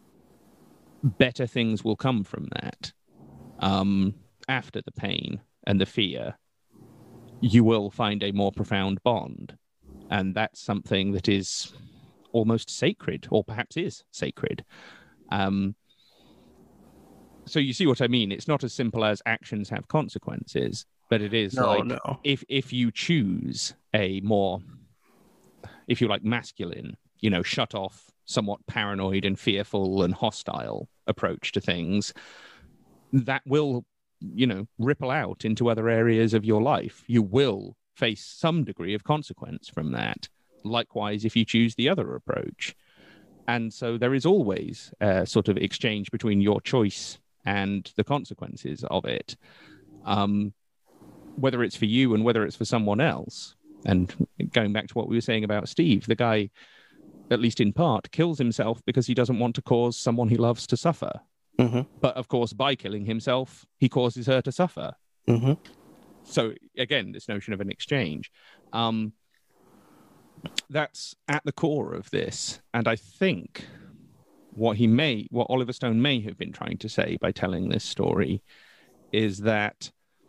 better things will come from that. Um, after the pain and the fear, you will find a more profound bond. And that's something that is almost sacred, or perhaps is sacred. Um, so you see what I mean? It's not as simple as actions have consequences, but it is No, like, no. if if you choose a more, if you like, masculine, you know, shut off, somewhat paranoid and fearful and hostile approach to things, that will, you know, ripple out into other areas of your life. You will face some degree of consequence from that. Likewise, if you choose the other approach. And so there is always a sort of exchange between your choice and the consequences of it, um, whether it's for you and whether it's for someone else. And going back to what we were saying about Steve, the guy, at least in part, kills himself because he doesn't want to cause someone he loves to suffer. Mm-hmm. But of course, by killing himself, he causes her to suffer. Mm-hmm. So again, this notion of an exchange, um, that's at the core of this. And I think what he may, what Oliver Stone may have been trying to say by telling this story is that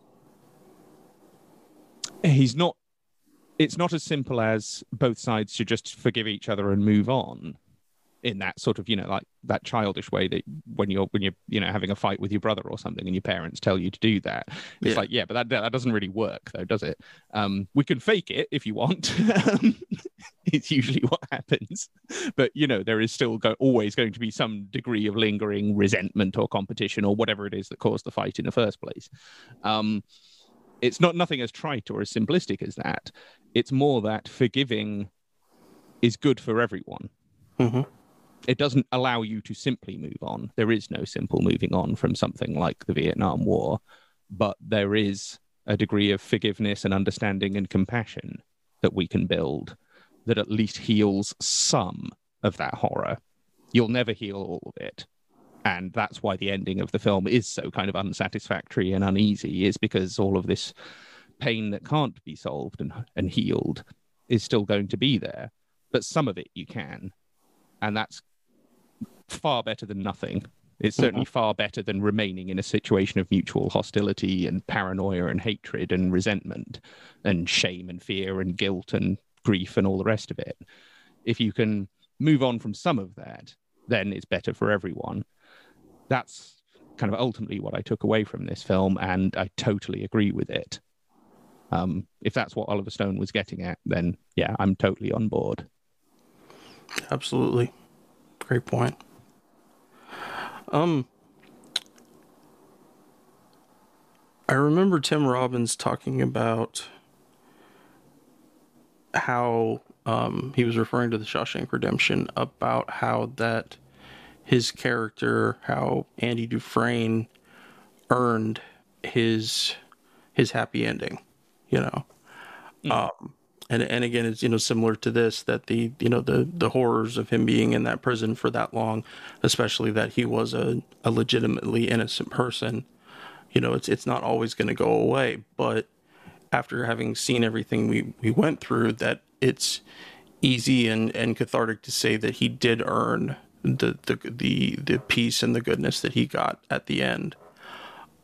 he's not, it's not as simple as both sides should just forgive each other and move on, in that sort of, you know, like that childish way that when you're, when you're, you know, having a fight with your brother or something and your parents tell you to do that. It's Yeah. like, yeah, but that, that doesn't really work though, does it? Um, we can fake it if you want. It's usually what happens. But, you know, there is still go- always going to be some degree of lingering resentment or competition or whatever it is that caused the fight in the first place. Um, it's not nothing as trite or as simplistic as that. It's more that forgiving is good for everyone. Mm-hmm. It doesn't allow you to simply move on. There is no simple moving on from something like the Vietnam War, but there is a degree of forgiveness and understanding and compassion that we can build that at least heals some of that horror. You'll never heal all of it. And that's why the ending of the film is so kind of unsatisfactory and uneasy, is because all of this pain that can't be solved and, and healed is still going to be there. But some of it you can. And that's far better than nothing. It's certainly mm-hmm. far better than remaining in a situation of mutual hostility and paranoia and hatred and resentment and shame and fear and guilt and grief and all the rest of it. If you can move on from some of that, then it's better for everyone. That's kind of ultimately what I took away from this film, and I totally agree with it. Um, if that's what Oliver Stone was getting at, then yeah, I'm totally on board. Absolutely. Great point. Um, I remember Tim Robbins talking about how um, he was referring to the Shawshank Redemption, about how that his character, how Andy Dufresne earned his his happy ending, you know. Mm. Um, and and again, it's, you know, similar to this, that the, you know, the the horrors of him being in that prison for that long, especially that he was a, a legitimately innocent person, you know, it's it's not always going to go away. But after having seen everything we, we went through, that it's easy and, and cathartic to say that he did earn the, the the the peace and the goodness that he got at the end.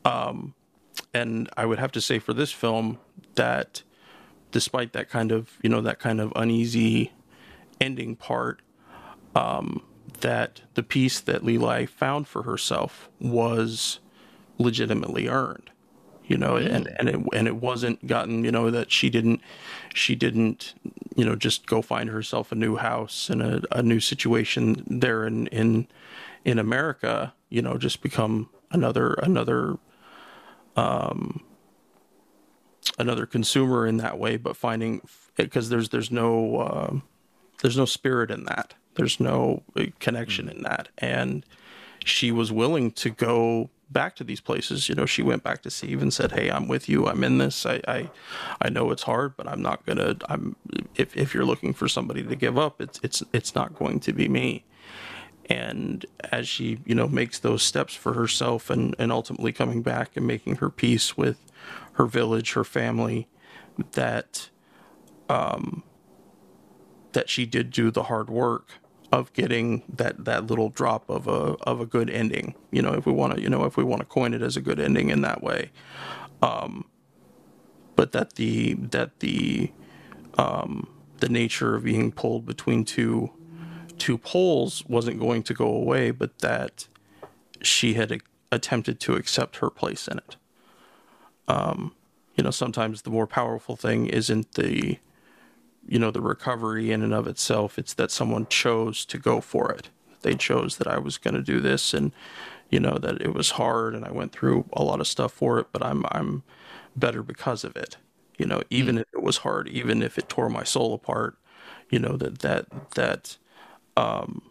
Um, and I would have to say for this film that despite that kind of, you know, that kind of uneasy ending part, um, that the peace that Leli found for herself was legitimately earned, you know, mm. and, and it, and it wasn't gotten, you know, that she didn't, she didn't, you know, just go find herself a new house and a, a new situation there in, in, in America, you know, just become another, another, um, another consumer in that way, but finding, because there's, there's no, uh, there's no spirit in that. There's no connection in that. And she was willing to go back to these places. You know, she went back to Steve and said, hey, I'm with you. I'm in this. I, I, I know it's hard, but I'm not gonna, I'm, if, if you're looking for somebody to give up, it's, it's, it's not going to be me. And as she, you know, makes those steps for herself and, and ultimately coming back and making her peace with her village, her family, that, um, that she did do the hard work of getting that, that little drop of a, of a good ending, you know, if we want to, you know, if we want to coin it as a good ending in that way. Um, but that the, that the, um, the nature of being pulled between two, two poles wasn't going to go away, but that she had a, attempted to accept her place in it. Um, you know, sometimes the more powerful thing isn't the, you know, the recovery in and of itself. It's that someone chose to go for it. They chose that I was going to do this, and, you know, that it was hard and I went through a lot of stuff for it, but I'm, I'm better because of it. You know, even mm. if it was hard, even if it tore my soul apart, you know, that, that, that, um,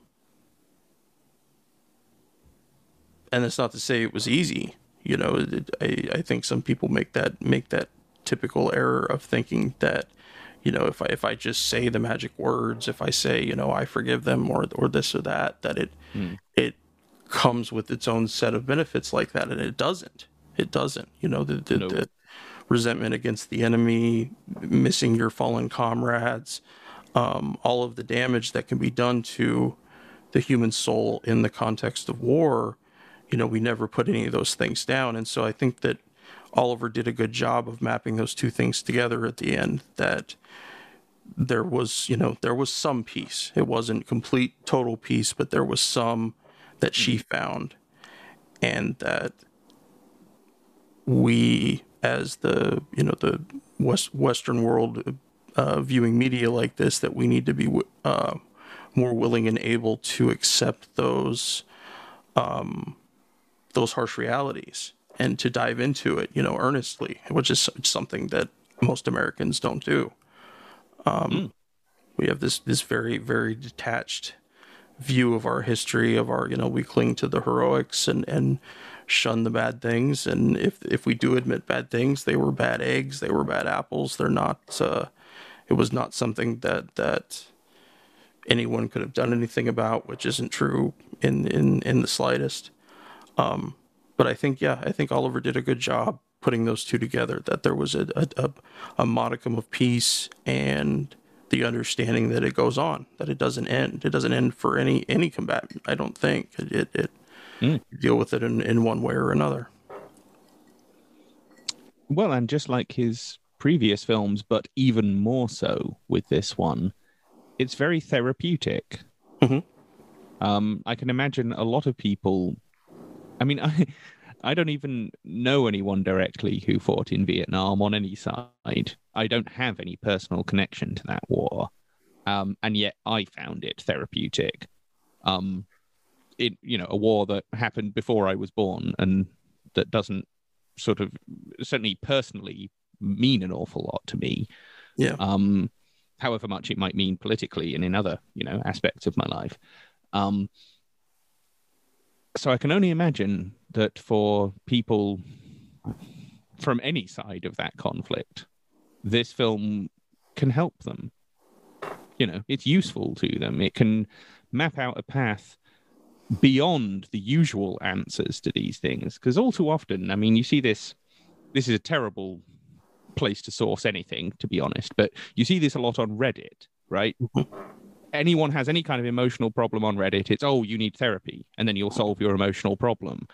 and it's not to say it was easy. You know, it, I, I think some people make that, make that typical error of thinking that, you know, if I, if I just say the magic words, if I say, you know, I forgive them or, or this or that, that it, mm. it comes with its own set of benefits like that. And it doesn't, it doesn't, you know, the, the, nope. the resentment against the enemy, missing your fallen comrades, um, all of the damage that can be done to the human soul in the context of war. You know, we never put any of those things down. And so I think that Oliver did a good job of mapping those two things together at the end, that there was, you know, there was some peace. It wasn't complete, total peace, but there was some that she found, and that we, as the, you know, the West, Western world uh, viewing media like this, that we need to be uh, more willing and able to accept those, um, those harsh realities, and to dive into it, you know, earnestly, which is something that most Americans don't do. Um, mm. We have this, this very, very detached view of our history, of our, you know, we cling to the heroics and, and shun the bad things. And if, if we do admit bad things, they were bad eggs, they were bad apples. They're not, uh, it was not something that, that anyone could have done anything about, which isn't true in, in, in the slightest. Um, But I think, yeah, I think Oliver did a good job putting those two together, that there was a, a, a modicum of peace and the understanding that it goes on, that it doesn't end. It doesn't end for any, any combatant, I don't think. It, it, it mm. you deal with it in, in one way or another. Well, and just like his previous films, but even more so with this one, it's very therapeutic. Mm-hmm. Um, I can imagine a lot of people... I mean, I, I don't even know anyone directly who fought in Vietnam on any side. I don't have any personal connection to that war. Um, and yet I found it therapeutic. Um, it, you know, a war that happened before I was born and that doesn't sort of, certainly personally, mean an awful lot to me. Yeah. Um, however much it might mean politically and in other, you know, aspects of my life. Um, So I can only imagine that for people from any side of that conflict, this film can help them. You know, it's useful to them. It can map out a path beyond the usual answers to these things. Because all too often, I mean, you see this, this is a terrible place to source anything, to be honest, but you see this a lot on Reddit, right? Anyone has any kind of emotional problem on Reddit, it's, oh, you need therapy, and then you'll solve your emotional problem.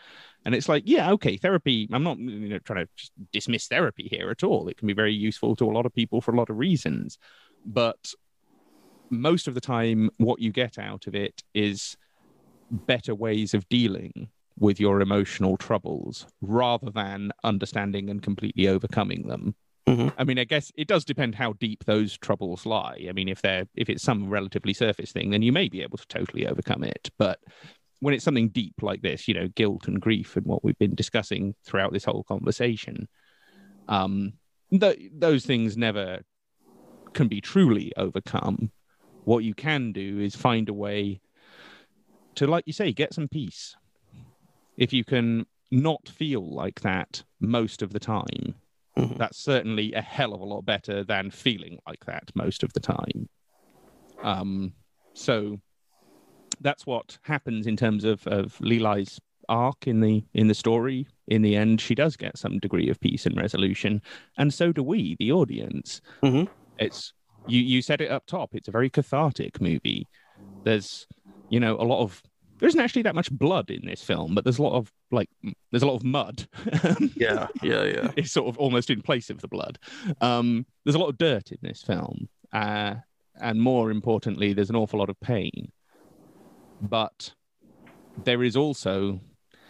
And it's like, yeah, okay, therapy. I'm not you know trying to just dismiss therapy here at all. It can be very useful to a lot of people for a lot of reasons, but most of the time, what you get out of it is better ways of dealing with your emotional troubles rather than understanding and completely overcoming them. Mm-hmm. I mean, I guess it does depend how deep those troubles lie. I mean, if they're if it's some relatively surface thing, then you may be able to totally overcome it. But when it's something deep like this, you know, guilt and grief and what we've been discussing throughout this whole conversation, um, th- those things never can be truly overcome. What you can do is find a way to, like you say, get some peace. If you can not feel like that most of the time, mm-hmm. that's certainly a hell of a lot better than feeling like that most of the time. Um, so that's what happens in terms of, of Lilai's arc in the in the story. In the end, she does get some degree of peace and resolution, and so do we, the audience. Mm-hmm. It's you. You said it up top. It's a very cathartic movie. There's, you know, a lot of. There isn't actually that much blood in this film, but there's a lot of like, there's a lot of mud. yeah, yeah, yeah. It's sort of almost in place of the blood. Um, there's a lot of dirt in this film, uh, and more importantly, there's an awful lot of pain. But there is also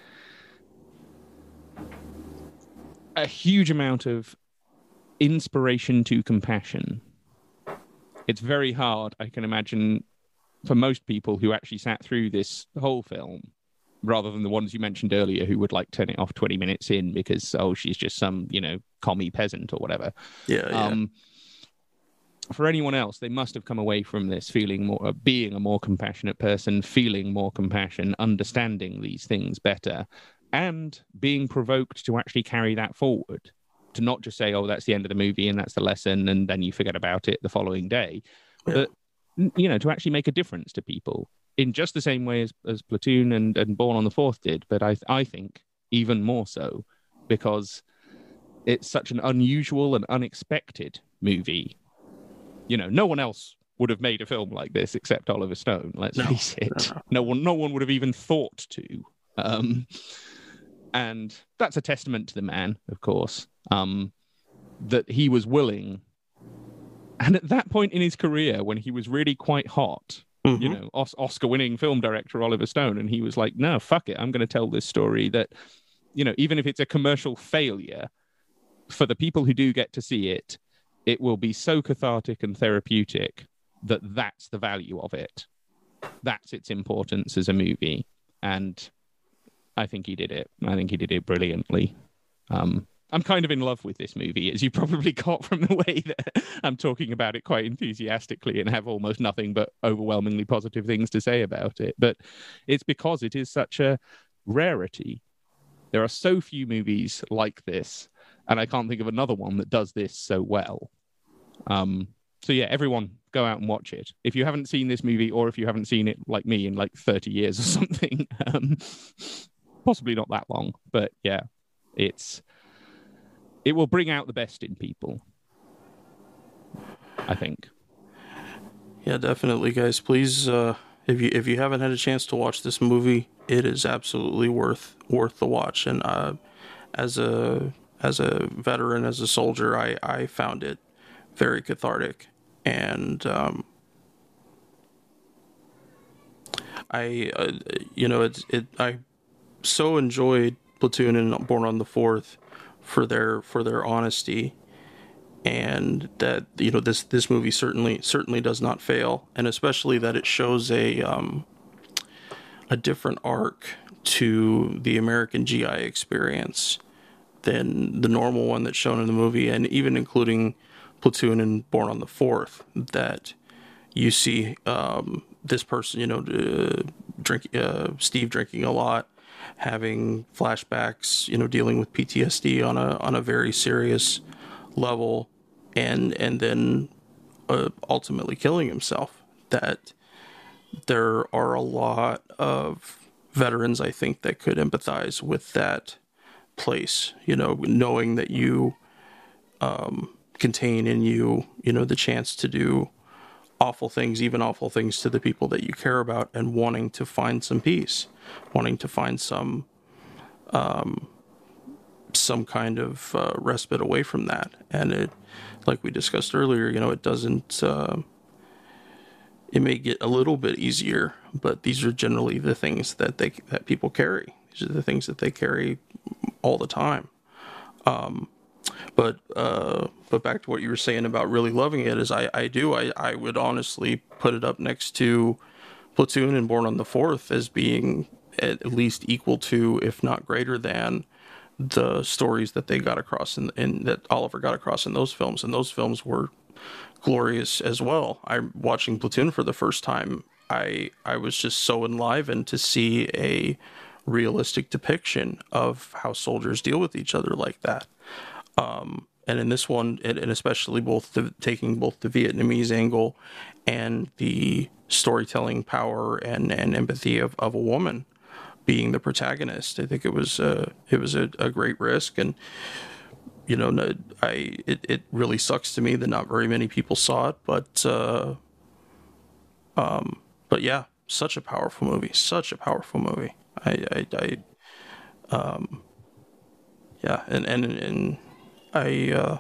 a huge amount of inspiration to compassion. It's very hard, I can imagine, for most people who actually sat through this whole film, rather than the ones you mentioned earlier who would like turn it off twenty minutes in because, oh, she's just some, you know, commie peasant or whatever. Yeah, yeah. Um, for anyone else, they must have come away from this feeling more, uh, being a more compassionate person, feeling more compassion, understanding these things better, and being provoked to actually carry that forward. To not just say, oh, that's the end of the movie and that's the lesson, and then you forget about it the following day. Yeah. But, you know, to actually make a difference to people in just the same way as, as Platoon and, and Born on the Fourth did. But I, I think even more so, because it's such an unusual and unexpected movie. You know, no one else would have made a film like this except Oliver Stone, let's No, face it. no, no. No one, no one would have even thought to. Um, and that's a testament to the man, of course, um, that he was willing. And at that point in his career, when he was really quite hot, mm-hmm. you know, Os- Oscar-winning film director Oliver Stone, and he was like, no, fuck it, I'm going to tell this story that, you know, even if it's a commercial failure, for the people who do get to see it, it will be so cathartic and therapeutic that that's the value of it. That's its importance as a movie. And I think he did it. I think he did it brilliantly. Um, I'm kind of in love with this movie, as you probably got from the way that I'm talking about it quite enthusiastically and have almost nothing but overwhelmingly positive things to say about it. But it's because it is such a rarity. There are so few movies like this, and I can't think of another one that does this so well. Um, so yeah, everyone go out and watch it. If you haven't seen this movie, or if you haven't seen it like me in like thirty years or something, um, possibly not that long, but yeah, it's it will bring out the best in people, I think. Yeah, definitely, guys. Please, uh, if you if you haven't had a chance to watch this movie, it is absolutely worth worth the watch. And uh, as a as a veteran, as a soldier, I, I found it very cathartic, and um, I uh, you know it's it I so enjoyed Platoon and Born on the Fourth for their for their honesty, and that, you know, this this movie certainly certainly does not fail, and especially that it shows a um, a different arc to the American G I experience than the normal one that's shown in the movie, and even including Platoon and Born on the Fourth, that you see um, this person, you know, uh, drink uh, Steve drinking a lot, having flashbacks, you know, dealing with P T S D on a on a very serious level, and and then uh, ultimately killing himself. That there are a lot of veterans, I think, that could empathize with that place, you know, knowing that you um, contain in you, you know, the chance to do awful things, even awful things to the people that you care about, and wanting to find some peace, wanting to find some um, some kind of uh, respite away from that. And it, like we discussed earlier, you know, it doesn't, uh, it may get a little bit easier, but these are generally the things that they, that people carry. These are the things that they carry all the time. Um, but, uh, but back to what you were saying about really loving it is I, I do, I, I would honestly put it up next to Platoon and Born on the Fourth as being at least equal to, if not greater than, the stories that they got across in, in that Oliver got across in those films. And those films were glorious as well. I'm watching Platoon for the first time. I, I was just so enlivened to see a realistic depiction of how soldiers deal with each other like that. Um, and in this one, and, and especially both the, taking both the Vietnamese angle and the storytelling power and, and empathy of, of a woman being the protagonist, I think it was uh, it was a, a great risk. And you know, no, I it, it really sucks to me that not very many people saw it, but uh, um, but yeah, such a powerful movie, such a powerful movie. I I, I um, yeah, and and and I. Uh,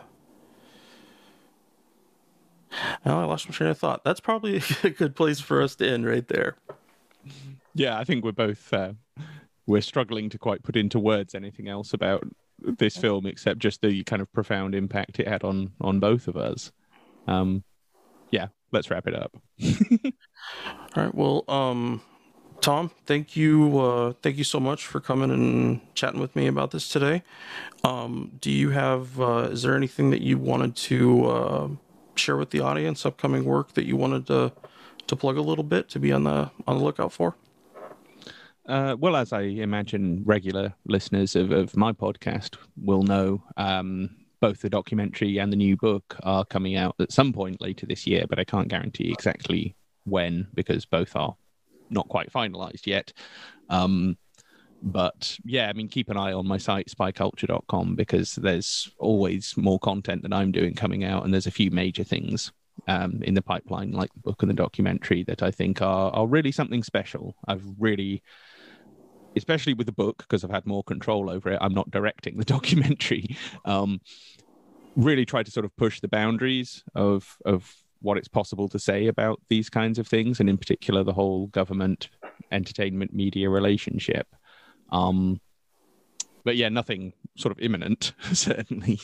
Well, I lost my train of thought. That's probably a good place for us to end right there. Yeah, I think we're both uh, we're struggling to quite put into words anything else about this film except just the kind of profound impact it had on on both of us. Um, yeah, let's wrap it up. All right. Well, um, Tom, thank you. Uh, thank you so much for coming and chatting with me about this today. Um, do you have? Uh, is there anything that you wanted to uh, share with the audience? Upcoming work that you wanted to to plug a little bit, to be on the on the lookout for? Uh, well, as I imagine regular listeners of, of my podcast will know, um, both the documentary and the new book are coming out at some point later this year, but I can't guarantee exactly when because both are not quite finalized yet. Um, but yeah, I mean, keep an eye on my site, spy culture dot com, because there's always more content that I'm doing coming out, and there's a few major things um, in the pipeline, like the book and the documentary, that I think are, are really something special. I've really... especially with the book, because I've had more control over it. I'm not directing the documentary. Um, really try to sort of push the boundaries of of what it's possible to say about these kinds of things, and in particular, the whole government, entertainment, media relationship. Um, but yeah, nothing sort of imminent, certainly.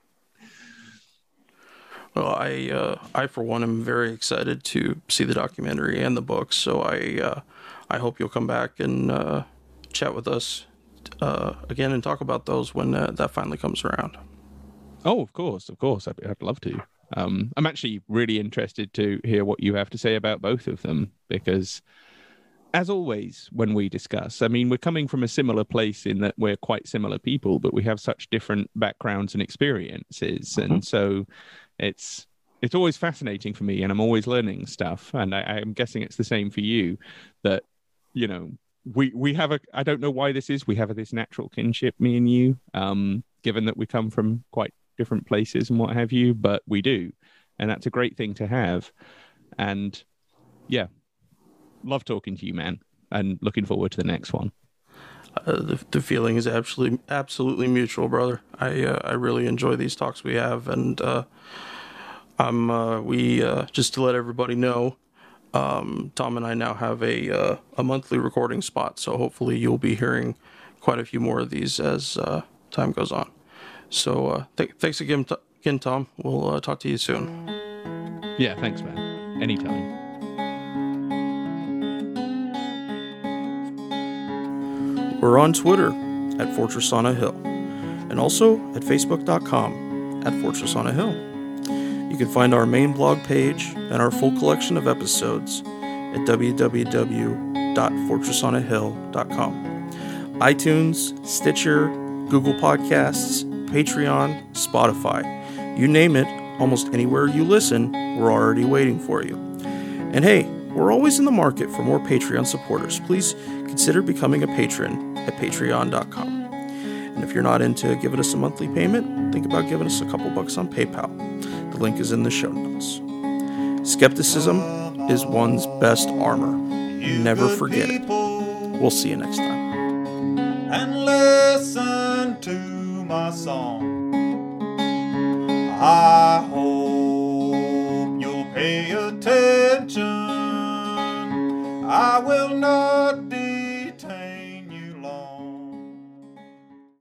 Well, I, uh, I for one, am very excited to see the documentary and the book. So I, uh, I hope you'll come back and uh, chat with us uh, again and talk about those when uh, that finally comes around. Oh, of course, of course. I'd, I'd love to. Um, I'm actually really interested to hear what you have to say about both of them, because as always, when we discuss, I mean, we're coming from a similar place in that we're quite similar people, but we have such different backgrounds and experiences. Mm-hmm. And so it's it's always fascinating for me, and I'm always learning stuff. And I, I'm guessing it's the same for you, that, you know, we, we have a, I don't know why this is, we have a, this natural kinship, me and you, um, given that we come from quite different places and what have you, but we do. And that's a great thing to have. And yeah, love talking to you, man, and looking forward to the next one. Uh, the the feeling is absolutely absolutely mutual, brother. I uh, I really enjoy these talks we have, and uh, I'm uh, we uh, just to let everybody know, um, Tom and I now have a uh, a monthly recording spot, so hopefully you'll be hearing quite a few more of these as uh, time goes on. So uh, th- thanks again, t- again, Tom. We'll uh, talk to you soon. Yeah, thanks, man. Anytime. We're on Twitter at Fortress on a Hill, and also at Facebook dot com at Fortress on a Hill. You can find our main blog page and our full collection of episodes at w w w dot fortress on a hill dot com. iTunes, Stitcher, Google Podcasts, Patreon, Spotify. You name it, almost anywhere you listen, we're already waiting for you. And hey, we're always in the market for more Patreon supporters. Please consider becoming a patron at patreon dot com. And if you're not into giving us a monthly payment, think about giving us a couple bucks on PayPal. The link is in the show notes. Skepticism is one's best armor. Never forget it. We'll see you next time. listen to my song. I hope you'll pay attention. I will not